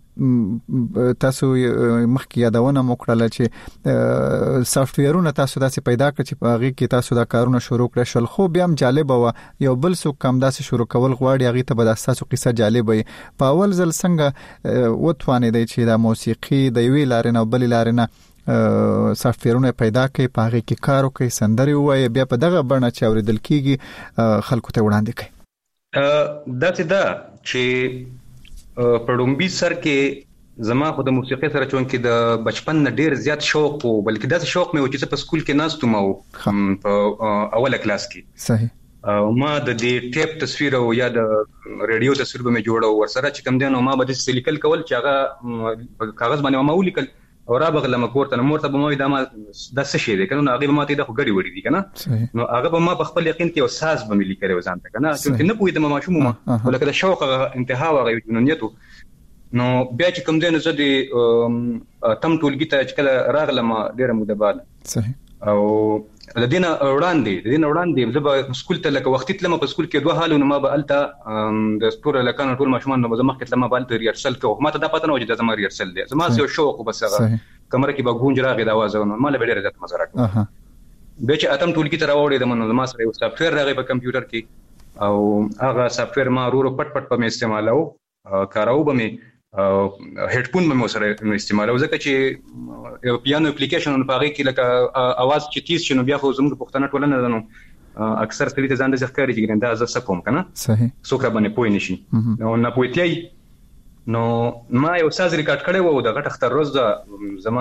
تاسو مخکې یادونه وکړه چې سافټویرونه تاسو داسې پیدا کړ چې په هغه کې تاسو دا کارونه شروع کړئ شل خو بیا هم جالب و یو بل څوک کم داسې شروع کول غواړي هغه ته به تاسو قصه جالب وي په اول ځل څنګه وټوانې دی چې دا موسیقي د یوې لارې نه بل لارې نه سافټویرونه پیدا کړي په هغه کې کار وکړي سندري وایي بیا په دغه بڼه چې اوریدل کیږي خلکو ته وړاندې کړي دا څه دا چې پړومبي سر کې زما خو د موسیقي سره چون کې د بچپن نه ډیر زیات شوق وو بلکې دا شوق مې و چې په سکول کې ناستم او په اوله کلاس کې صحیح او ما د دې ټیپ تصویر او یا د ریډیو تصویر به مې جوړو ورسره چې کوم دین او ما به د سلیکل کول چې هغه کاغذ باندې ما ولیکل او را بغله مکورته نو مرته به مې دا ما د څه شي دی کنه هغه به ما ته د خو غړي وړي دي کنه نو هغه به ما په خپل یقین کې او ساز به مې لیکره وزان ته کنه چې نه پوهې د ما شوم ولکه د شوق انتها وغه جنونیتو نو بیا چې کوم دین زه د تم ټولګي ته چې کله راغلم ډیره موده بعد صحیح او د دین وړاندې د دین وړاندې زه به سکول ته لکه وخت تلم په سکول کې دوه حالونه ما به الته د سپور لکان ټول ماشومان نو زه مخکې تلم به الته ریهرسل کوم ما ته دا پته نه و چې زما ریهرسل دی زما یو شوق بس هغه کمره کې به ګونج راغی د आवाज نو مال به ډیره ځات مزه راکړه به چې اتم ټولګي ته راوړې د منو ما سره یو سافټویر راغی په کمپیوټر کې او هغه سافټویر ما ورو پټ پټ په استعمالو کارو به مې هډفون مې سره استعمالو ځکه چې یو پیانو اپلیکیشن په هغه کې لکه आवाज چې تیز شنو بیا خو زموږ پښتنه ټولنه ده نو اکثر ستړي ته ځان د ځخکاري چې ګرنده از څه کوم کنه صحیح څوک را باندې پوي نشي نو نه پويتای نو ما یو ساز ریکارډ کړی وو د غټ اختر روز زما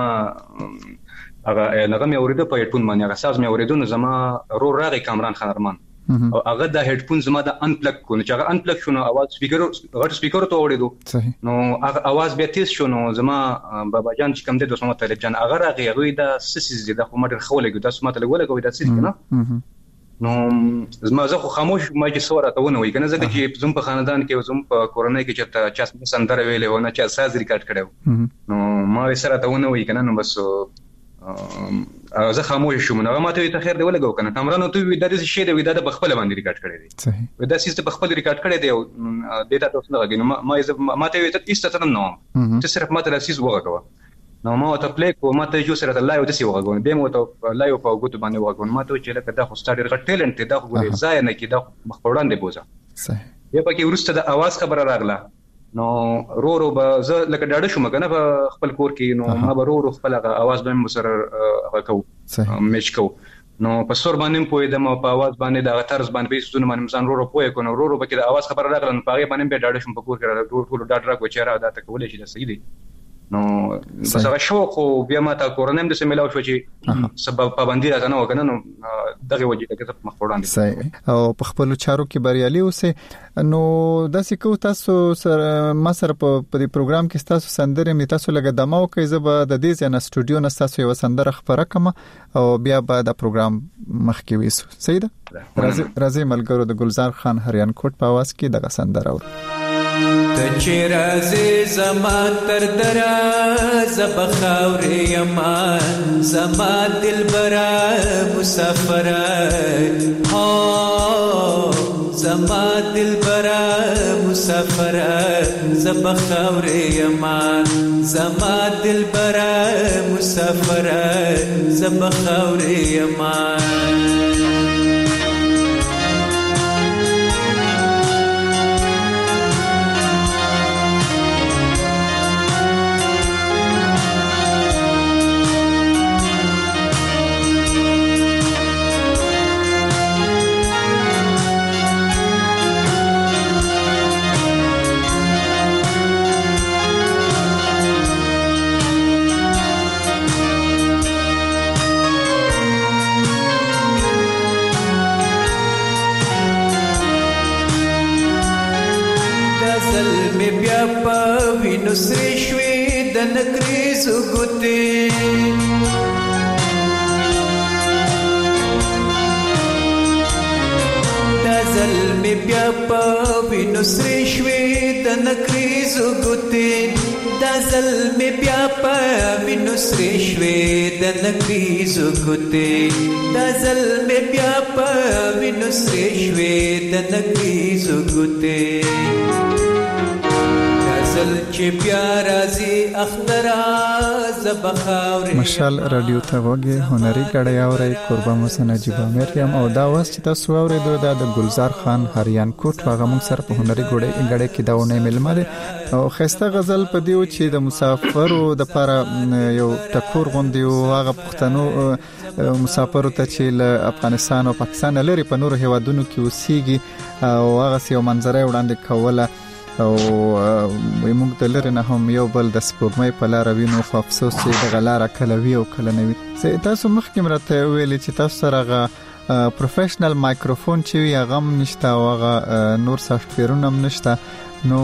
هغه هغه مې اوریدو په هډفون باندې هغه ساز مې اوریدو نو زما رو راغی کامران خان ارمان او هغه د هډفون زما د ان پلګ کو چې هغه ان پلګ شونه आवाज سپیکر غټ سپیکر ته وړېدو نو هغه आवाज به تیز شونه زما بابا جان چې کوم د دوسمه طالب جان هغه راغی هغه د سسیز د خو ماډر خولګو تاسو ماته لګولګو د سې کنه نو زما زه خو خاموش ما چې سوره ته ونه وای کنه ځکه چې زم په خاندان کې زم په کورنۍ کې چې چا سندره ویلې ونه چې ساز ریکارډ کړو نو ما سره ته ونه وای کنه نو بس زه خاموش شوم نو ما ته ته خیر دی ولګو کنه کامرانو ته وی د دې شی دی د بخپل باندې ریکارډ کړی دی صحیح دا سیستم بخپل ریکارډ کړی دی او ډیټا تاسو نه غوښنه ما ما ته ته ایست ته نو ته صرف ما ته راسیز وغوګو نو ما ته پلی کو ما ته جو سره د لایو د سی وغوګو به مو ته لایو په وګړو باندې وغوګو ما ته چې لکه دا خو ستاره غټ ټیلنټ دی دا خو ګوري ځای نه کې دا مخوړان دی بوزه صحیح یا پکې ورسته د आवाज خبره راغله نو رو رو به زه لکه ډاډه شوم کنه په خپل کور کې نو ما به رو رو خپل आवाज به مسر هغه کو میچ کو نو په سور باندې پوي د ما په आवाज باندې د طرز باندې به سونه باندې ځان رو رو پوي کو نو رو رو به کې د आवाज خبره راغله په هغه باندې به ډاډه شوم په کور کې ټول ټول ډاډ را کو چیرې دا ته کولې شي د صحیح دی نو بس هغه شوق خو بیا ما ته کورنم د سیملاو شو چې سبب پابندي راځنه وکنه نو دغه وجه ته په مخ وړاندې صحیح او په خپل چارو کې بریالي اوسه نو داسې کو تاسو سره ما سره په دې پروګرام کې تاسو سندره می تاسو لګه دمو کې زب د دې ځنه سټوډیو نه تاسو یو سندره خبره کوم او بیا به د پروګرام مخ کې وېسو صحیح ده راځي راځي ملګرو د ګلزار خان هریان کوټ په आवाज کې دغه سندره اورو تچرازه زما تر دراز بخاوري يما زما دلبرا مسافر ها زما دلبرا مسافر زبخاوري يما زما دلبرا مسافر زبخاوري يما نسری شوی د نګریزو ګوتې د ظلم بیا په وینو سری شوی د نګریزو ګوتې د ظلم بیا په وینو سری شوی د نګریزو ګوتې د ظلم بیا په وینو سری شوی د نګریزو ګوتې مشال رادیو ته وګه هنري غړی اوري قربان حسین نجیب مریم او دا واس چې تاسو اوریدو دا د ګلزار خان هریان کوټ هغه موږ سره په هنري غړی غړی کې داونه ملمه او خسته غزل په دیو چې د مسافرو د لپاره یو ټکور غوندي او هغه پښتنو مسافرو ته چې له افغانستان او پاکستان لري په نور هیوادونو کې اوسېږي او هغه یو منظره وړاندې کوله او موږ د لری نه هم یو بل د سپوږمۍ په لار وینو خو افسوس چې د غلار کله وی او کله نه وی تاسو مخکې مرته ویلې چې تاسو سره پروفیشنل مایکروفون چې وی هغه نشته او هغه نور سافټویرونه هم نشته نو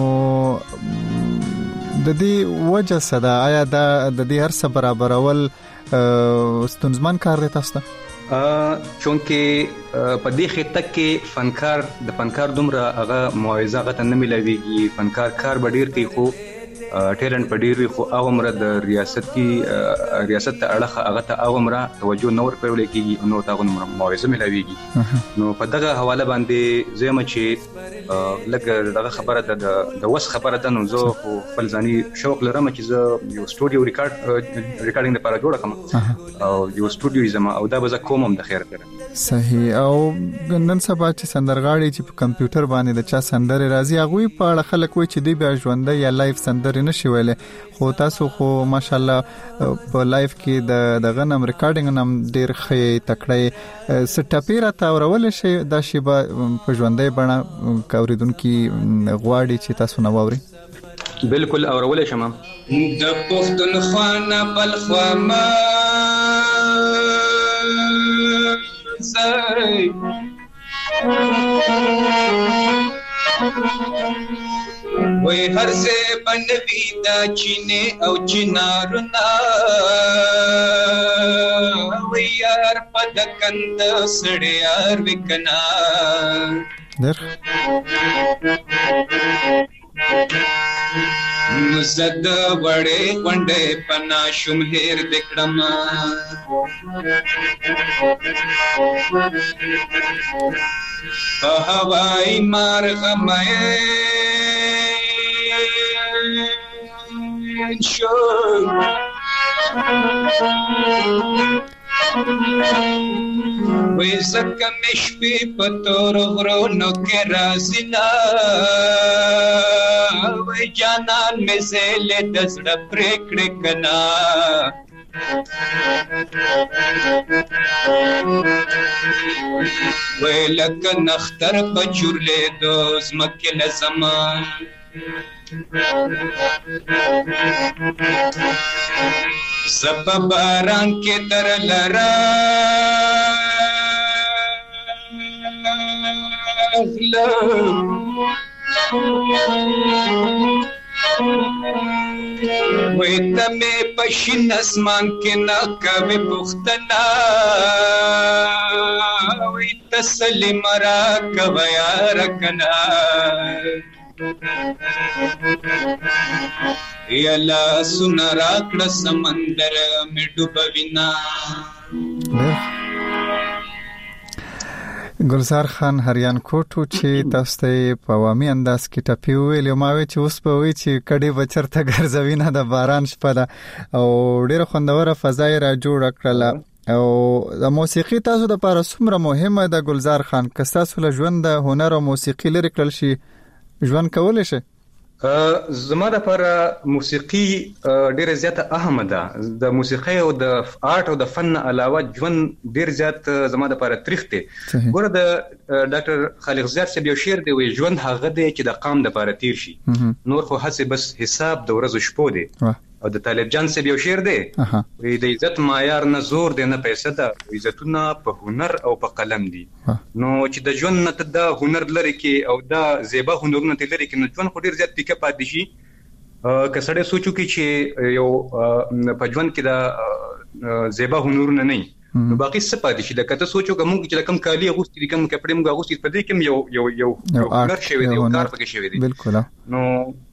د دې وجه صدا آیا د دې هر څه برابرول ستونزمن کار دی تاسو ته چونکه په دې خطه کې فنکار د فنکار دومره هغه معاوضه غته نه ملويږي فنکار کار بډیر کوي خو ټیلنت بډیر خو هغه مر د ریاست کې ریاست ته اړه هغه ته هغه مر توجه نور کول کېږي نو تاغه معاوضه ملويږي نو په دغه حواله باندې زما چې لکه دغه خبره د د وس خبره ده نو زه خپل ځاني شوق لرم چې زه یو سټوډیو ریکارډ ریکارډینګ لپاره جوړ کړم او یو سټوډیو زما او دا به کوم هم د خیر کړم صحیح او نن سبا چې سندرغاړي چې په کمپیوټر باندې د چا سندره راځي هغه په اړه خلک وایي چې دی به ژوند یا لایف سندره نشي ویلې خو تاسو خو ماشالله په لایف کې د دغه نم ریکارډینګ نم ډیر خې تکړه سټاپیرا تاورول شي د شی په ژوندۍ بڼه کوریدونکو غواړي چې تاسو نو ووري بالکل اورول شمه د پښتونخوا نه بلخوا ما زای وای هر څه بنوي دا چینه او چنارنا وای یار پد کند سړیار وکنا در زد وړې وندې پنا شوم هیر دکړم په هواي مارغ مې شو وې زکه مش په پتور غرو نو کې رازنا وې جانان مې زله دسړه پرېکړه کنا وې لکه نختر پچورلې دوز مکه لزمان زپا باران کې تر لرا وې تمه پښین اسمان کې نا کوي پختنا وې تسلیم را کوي رکنا یلا سنرا کړه سمندر می ډوبوینا. ګلزار خان هریان کوټو چې تاسو ته په عوامي انداز کې ټپی ویل یو ماوي چې اوس په وی چې کډي بچرته ګرځوي نه د باران شپه ده او ډیره خوندوره فضای را جوړ کړله او د موسیقي تاسو د لپاره څومره مهمه ده ګلزار خان؟ که تاسو له ژوند د هنر او موسیقي لري کړل شي ژوند کولای شي؟ زما د لپاره موسیقي ډیره زیاته اهمه ده. د موسیقي او د آرت او د فن علاوه ژوند ډیر زیات زما د لپاره تریخ دی. ګوره د ډاکټر خالق زیات صاحب یو شعر دی وی ژوند هغه دی چې د قام د لپاره تیر شي، نور خو هڅه بس حساب د ورځو شپو دی. او د طالب جان صاحب یو شعر دی وی د عزت معیار نه زور دی نه پیسې ده، عزتونه په هنر او په قلم دي. نو چې د ژوند نه ته د هنر لري کې او د زیبا هنرونه ته لري کې نو ژوند خو ډیر زیات پیکه پاتې شي. که سړی سوچو کې چې یو په ژوند کې د زیبا هنرونه نه نو باقي څه پاتې شي. لکه ته سوچو که موږ چې کوم کالي اغوستي دي کوم کپړې موږ اغوستي په دې کې یو یو یو هنر شوی دی، یو کار پکې شوی دی. بالکل. نو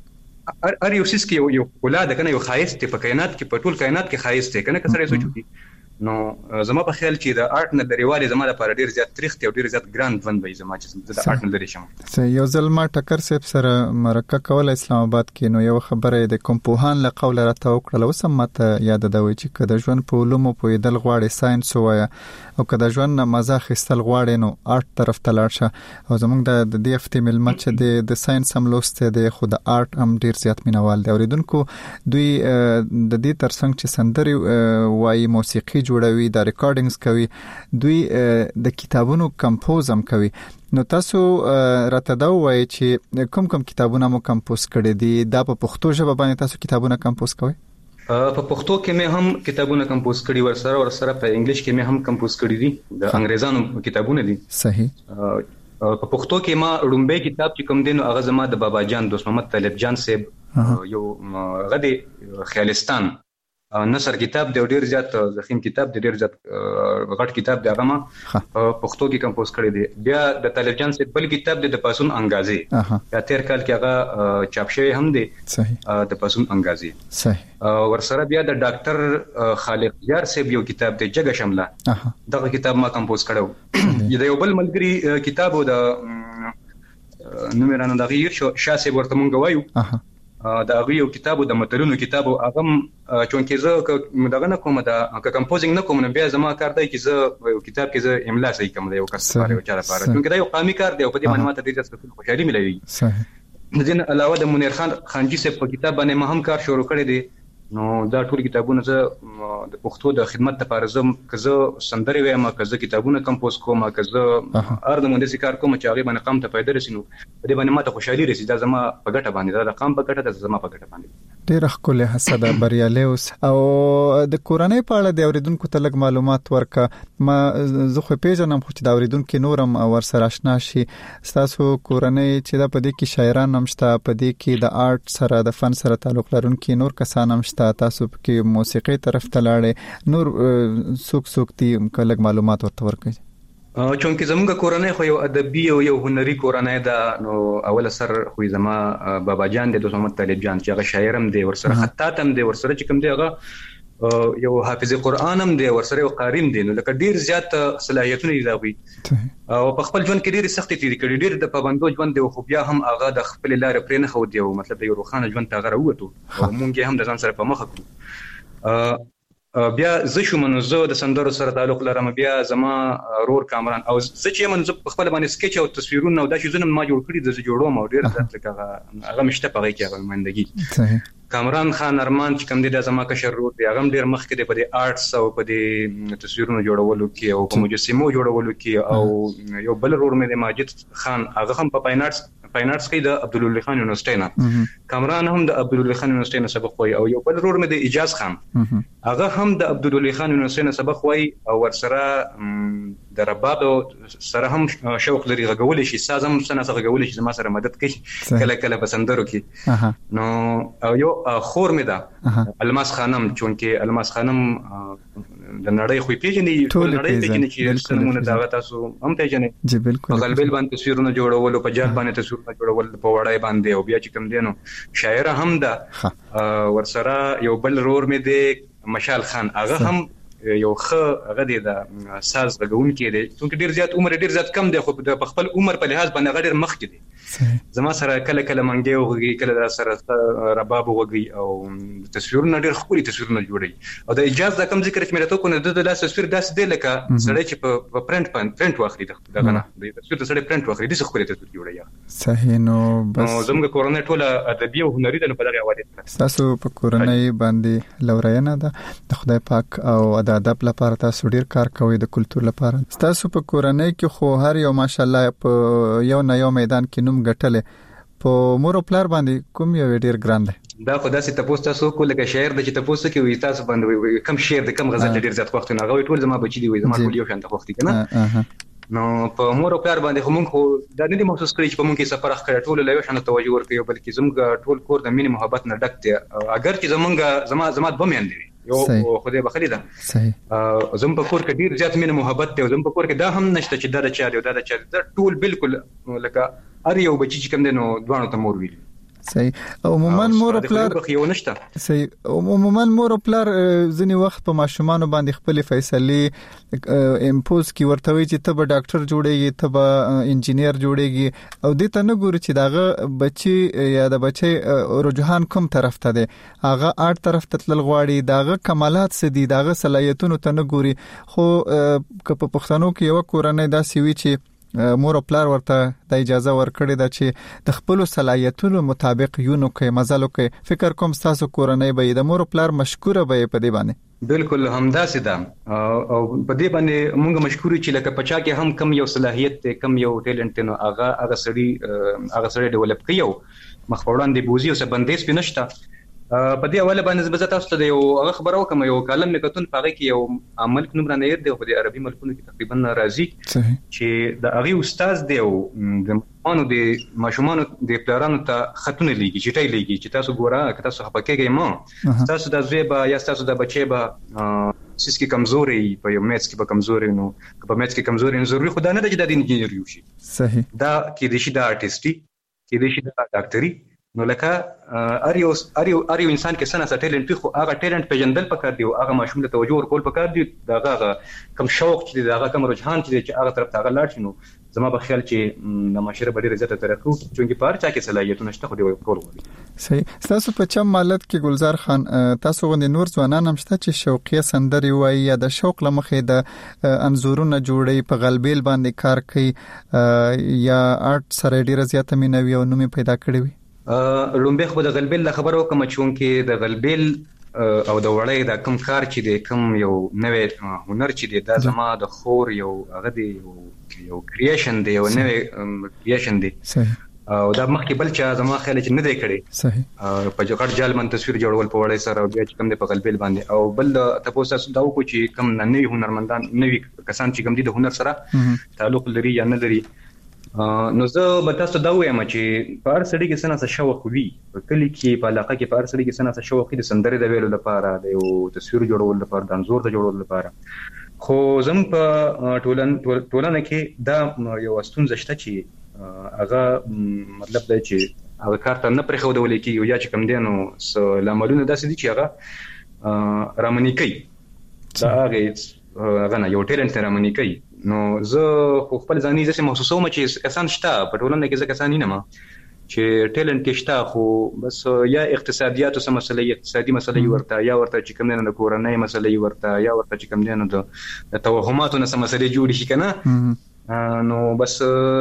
ار یو سیس کې یو اولاد کنه یو خایست په کائنات کې په ټول کائنات کې خایست دی کنه. که سړی سوچو کې نو زما په خیال چې د آرت نه لريواله زما لپاره ډیر زیات تریخ او ډیر زیات ګراند ون وي زما چې د آرت نه لري شم. یو ځل ما ټکر سیب سره مرکه کول اسلام آباد کې نو یو خبره د کوم پوهان له قوله راته وکړه اوس هم ماته یاد ده وی چې کله ژوند په علومو په دل غواړي ساينس وایا او کله ژوند نه مزه خستل غواړي نو آرت طرف ته لاړ شه. او زمونږ د دې هفته ملمت چې د ساينس هم لوسته دی خو د آرت هم ډیر زیات مینوال دی. اوریدونکو دوی د دې ترڅنګ چې سندري وایي موسیقي جوړوي د ریکارډینګز کوي دوی د کتابونو کمپوز هم کوي. نو تاسو راته دا وایي چې کوم کوم کتابونه مو کمپوز کړي دي؟ دا په پښتو ژبه باندې تاسو کتابونه کمپوز کوئ؟ په پښتو کې مې هم کتابونه کمپوز کړي، ورسره ورسره په انګلیش کې مې هم کمپوز کړي دي، د انګریزانو کتابونه دي. صحیح. په پښتو کې ما لومبه کتاب چې کوم دینو هغه زما د بابا جان دوست محمد طالب جان صاحب یو غدي خیالستان نصر کتاب دی ډیر زیات زخیم کتاب دی ډیر زیات غټ کتاب دی هغه ما پښتو کې کمپوز کړی دی. بیا د طالب جان صاحب بل کتاب دی د پاسون انګازي یا تیر کال کې هغه چاپ شوی هم دی. صحیح. د پاسون انګازي. صحیح. ورسره بیا د ډاکټر خالق یار صاحب یو کتاب دی جګه شمله دغه کتاب ما کمپوز کړو. د یو بل ملګری کتاب د نومرانه دغه یو شاسه ورته مونږ وایو دا هغه یو کتابو د متلونو کتابو هغه چونکې زه دغه نه کوم دا کمپوزینګ نه کوم بیا زما کار دی چې زه یو کتاب کې زه املا صحیح کوم دی یو کس لپاره یو چا لپاره چونکې دا یو قامي کار دی او په دې باندې ماته ډېر څه خوشحالي ملوي. صحیح. ځین علاوه د منیر خان خانجي صاحب په کتاب باندې ما هم کار شروع کړی دی. نو دا ټول کتابونه زه د پښتو د خدمت لپاره زم کزه سندري وایم کزه کتابونه کمپوز کوم کزه ارده مونږ د کار کوم چې هغه باندې قام ته پیدا رسینو په دې باندې ماته خوشحالي رسي دا زما په ګټه باندې دا قام په ګټه ده زما په ګټه باندې ډېر ښکلی حسد بریالي اوس. او د کورنۍ په اړه د اوریدونکو ته لږ معلومات ورکړه. ما زه خو پیژنم خو چې د اوریدونکو نورم ورسره آشنا شي. تاسو کورنۍ چې دا په دې کې شاعران هم شته په دې کې د آرت سره د فن سره تعلق لرونکي نور کسان هم شته تاسو کې موسیقي طرف ته لاړې نور څوک څوک دي کله معلومات ورته ورکړئ؟ چونکې زموږ کورنۍ خو یو ادبي او یو هنري کورنۍ ده. نو اول سر خو زما بابا جان د دوست محمد طالب جان چې هغه شاعر هم دی ورسره خطاط هم دی ورسره چې کوم دی هغه یو حافظ قرآن هم دی ورسره یو قاری هم دی. نو لکه ډیر زیات صلاحیتونه دي دوی او په خپل ژوند کې ډیر سختي تیر کړي ډیر د پابندو ژوند دی خو بیا هم هغه د خپل لارې پرې نه خو دی او مطلب یو روخانه ژوند ته غره وته او مونږ هم د ځان سره په مخ کړو. بیا زه شوم نو زه د سندرو سره تعلق لرم. بیا زما رور کامران او زه چې من زه خپل باندې سکیچ او تصویرونه او دا چې زنه ما جوړ کړی د جوړوم او ډیر ځات لکه هغه مشته پغې کې هغه مندګي. کامران خان ارمان چې کوم دی د زما کشر رور دی هغه ډیر مخ کې دی په دې آرټس او په دې تصویرونو جوړولو کې او په مجسمو جوړولو کې او یو بل رور مې د ماجد خان هغه هم په فاینارټس فاینارټس کې د عبدالله خان یونیورسيټي نه کامران هم د عبدالله خان یونیورسيټي نه سبق وای او یو بل رور مې د اجاز خان هغه هم د عبدالله خان یونیورسيټي نه سبق وای او ورسره د رباب سره هم شوق لري غوول شي ساز هم سره غوول شي زما سره مدد کوي کله کله بسندرو کې. نو او یو خور مې ده الماس خانم چونکه الماس خانم د نړۍ خو پیژنې ټول نړۍ پیژنې چې سمونه دا تاسو هم پیژنې جی بالکل غلبل باندې تصویرونه جوړول او په جال باندې تصویرونه جوړول په وړای باندې او بیا چې کوم دینو شاعر هم دا ورسره یو بل رور مې دی مشال خان هغه هم یو ښه هغه دی د ساز غږون کې دی چې ډیر زیات عمر ډیر زیات کم دی خو په خپل عمر په لحاظ باندې غډیر مخ کې دی زما سره کله کله منګي وږي کله سره رباب وږي او تصویرونه ډیر خوري تصویرونه جوړي او د اجازه د کم ذکر چې مې راته کو نه د تصویر داس دی لکه سړی چې په پرنټ باندې پرنټ واخلي دغه نه د تصویر د سړی پرنټ واخلي د څه خوري تصویر جوړي صحیح نو بس زموږ کورنۍ ټوله ادبي او هنري د په دغه حواله تاسو په کورنۍ باندې لورینه ده د خدای پاک او د ادب لپاره تاسو ډیر کار کوي د کلچر لپاره تاسو په کورنۍ کې خو هر یو ماشاالله په یو نه یو میدان کې نوم ګټلې په مور پلار باندې کوم یو ډیر ګران دی دا خو داسې تاسو تاسو کوله کې شاعر د چې تاسو کې وي تاسو باندې کم شعر د کم غزل ډیر زیات وخت نه غوي ټول زما بچی دی وي زما ټول یو شان د وخت کنه نو په مور پلار باندې خو مونږ خو دا نه دي محسوس کړی چې په مونږ کې سفر اخ کړ ټول له یو شان توجه ورکوي بلکې زموږ ټول کور د مینې محبت نه ډک دی اگر چې زمونږ زما زما بمین دی یو خدای بخری ده صحیح زم په کور کې ډیر زیات مینه محبت دی زم په کور کې دا هم نشته چې دا چا دی دا چا دی ټول بالکل لکه ار یو بچی چې کوم دی نو دوانو ته مور ویل صحیح عموما مور پلار یو نشته صحیح عموما مور پلار ځنی وخت په ماشومان باندې خپل فیصله امپوز کی ورته وی چې ته به ډاکټر جوړیږي ته به انجینیر جوړیږي او دې ته نه ګوري چې داغه بچي یا د بچي رجحان کوم طرف ته دی هغه اړ طرف ته تل غواړي داغه کمالات سدي داغه صلاحیتونو ته نه ګوري خو که په پښتنو کې یو کورنۍ دا سی وی چې مور او پلار ورته د اجازه ورکړي دا چې د خپل صلاحیتونو مطابق یو نو کې مزالو کې فکر کوم تاسو کورنۍ به د مور او پلار مشکوره به په دې باندې بالکل همداسې ده او په دې باندې موږ مشکوري چې لکه پچا کې هم کم یو صلاحیت کم یو ټیلنټ نو هغه هغه سړي هغه سړي ډیولپ کیو مخوړان دی بوزي او څه بندیز پینشته په دې حواله باندې زه تاسو ته یو هغه خبرو کوم یو کالم مکتون پاره کې یو عمل کوم باندې یې دی په دې عربي ملکونو کې تقریبا ناراضي چې د هغه استاد دی او د مانو د ماشومان د پلانونو ته خطونه لیږي چې ټای لیږي چې تاسو ګوره که تاسو خپکهږئ ما تاسو د زویبا یا تاسو د بچي به سیس کې کمزوري په یو میث کې به کمزوري نو په میث کې کمزوري نه ضروري خدای نه د جدي انجینیر یو شي صحیح دا کې د شي د ارتستي کې د شي د ډاکټري نو لکه اریو اریو اریو انسان کې سنه ټیلنټ خو هغه ټیلنټ پیژندل پکار دی او هغه ماشوم ته توجه ورکول پکار دی داغه کم شوق چې داغه کم رجحان چې هغه طرف ته غلاړ شنو زما په خیال چې د معاشره په ډیره زیاته ترقی چې په هر چا کې صلاحیتونه شته خو دی ټول غواړي صحیح تاسو په چم مالت کې گلزار خان تاسو غوښنه نور ځوانان هم شته چې شوقي سندري وایي یا د شوق لمخې د انزورونه جوړي په غلبیل باندې کار کوي یا آرت سره ډیره زیاته مینوي او نومي پیدا کړی وي لومبه خو د غلبیل خبرو کوم چې د غلبیل او د وړۍ د کم کار چې د کم یو نوې هنر چې د د زما د خور یو هغه دی یو کرییشن دی یو نوې کرییشن دی او دا مخکې بل چې زما خیال چې نه دی کړی صحیح په جوړ جال من تصویر جوړول په وړۍ سره بیا چې کم دی په غلبیل باندې او بل تاسو تاسو دا وکړو چې کم نوې هنرمندان نوې کسان چې کم دي د هنر سره تعلق لري یا نه لري نو زه به تاسو دا وایم چې په هر سړي کې سنه شوق وي په کلی کې په علاقه کې په هر سړي کې سنه شوق د سندرې د ویلو لپاره د یو تصویر جوړول لپاره د انزور د جوړول لپاره خو زم په ټولن ټولنه کې دا یو ستونزه شته چې هغه مطلب دی چې هغه کار ته نه پرې خو ډول کې یا چې کم دي نو لاملونه داسې دي چې هغه رامنی کوي دا هغه هغه نه یو ټیلنټ رامنی کوي نو زه خو خپل ځاني زسه محسوسوم چې کسان شته په ټولنه کې ځکه کسان نه ما چې ټیلنټ کې شته خو بس یا اقتصادیات او سم مسلې اقتصادي مسلې ورته یا ورته چې کوم نه کورنۍ مسلې ورته یا ورته چې کوم نه د توهماتو نه سم مسلې جوړ شي کنه نو بس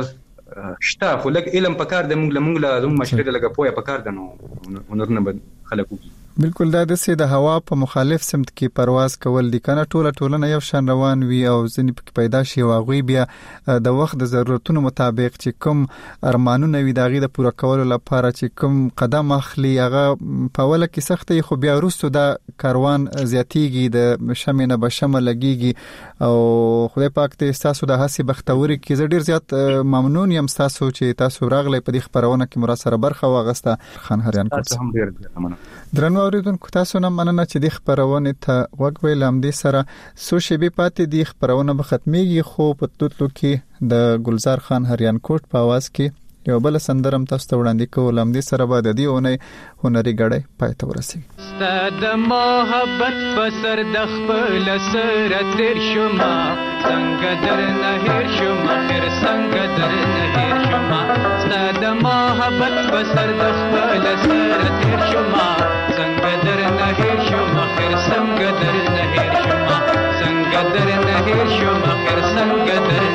شته خو لکه علم پکار د موږ لمونږ لازم مشرد لګه پوهه پکار د نو هنرنه بد خلکو بالکل دا د سي د هوا په مخالف سمت کې پرواز کول دي کنه ټوله ټولنه یو شان روان وي او ځنی پکې پیدا شي واغوي بیا د وخت د ضرورتونو مطابق چې کوم ارمانونه وي داغي د پوره کولو لپاره چې کوم قدم اخلي هغه په وله کې سختي خو بیا وروسته دا کاروان زیاتیږي د شمنه به شمل لګيږي او خدای پاک ته تاسو د هسي بختوري کې زه ډیر زیات ممنون یم تاسو چې تاسو راغلی په دې خبرونه کې مرا سره برخه واغسته خان هریان کوټ درنو اوریدونکو تاسو نه مننه چې د خبرونه ته وګوي لامدي سره سو شبي پاتې د خبرونه به ختميږي خو په توتلو کې د گلزار خان هریان کوټ په आवाज کې یو بل سندرم تاسو ته وړاندې کوم لامدي سره به د دې اونۍ هنري غړې پای ته ورسیږي ستاد محبت پسر د خپل سره تیر شوما څنګه در نه هیر شوما هر څنګه در نه هیر شوما ستاد محبت پسر د خپل سره تیر شوما څنګه در نه هیر شوما هر څنګه در نه هیر شوما څنګه در نه هیر شوما هر څنګه در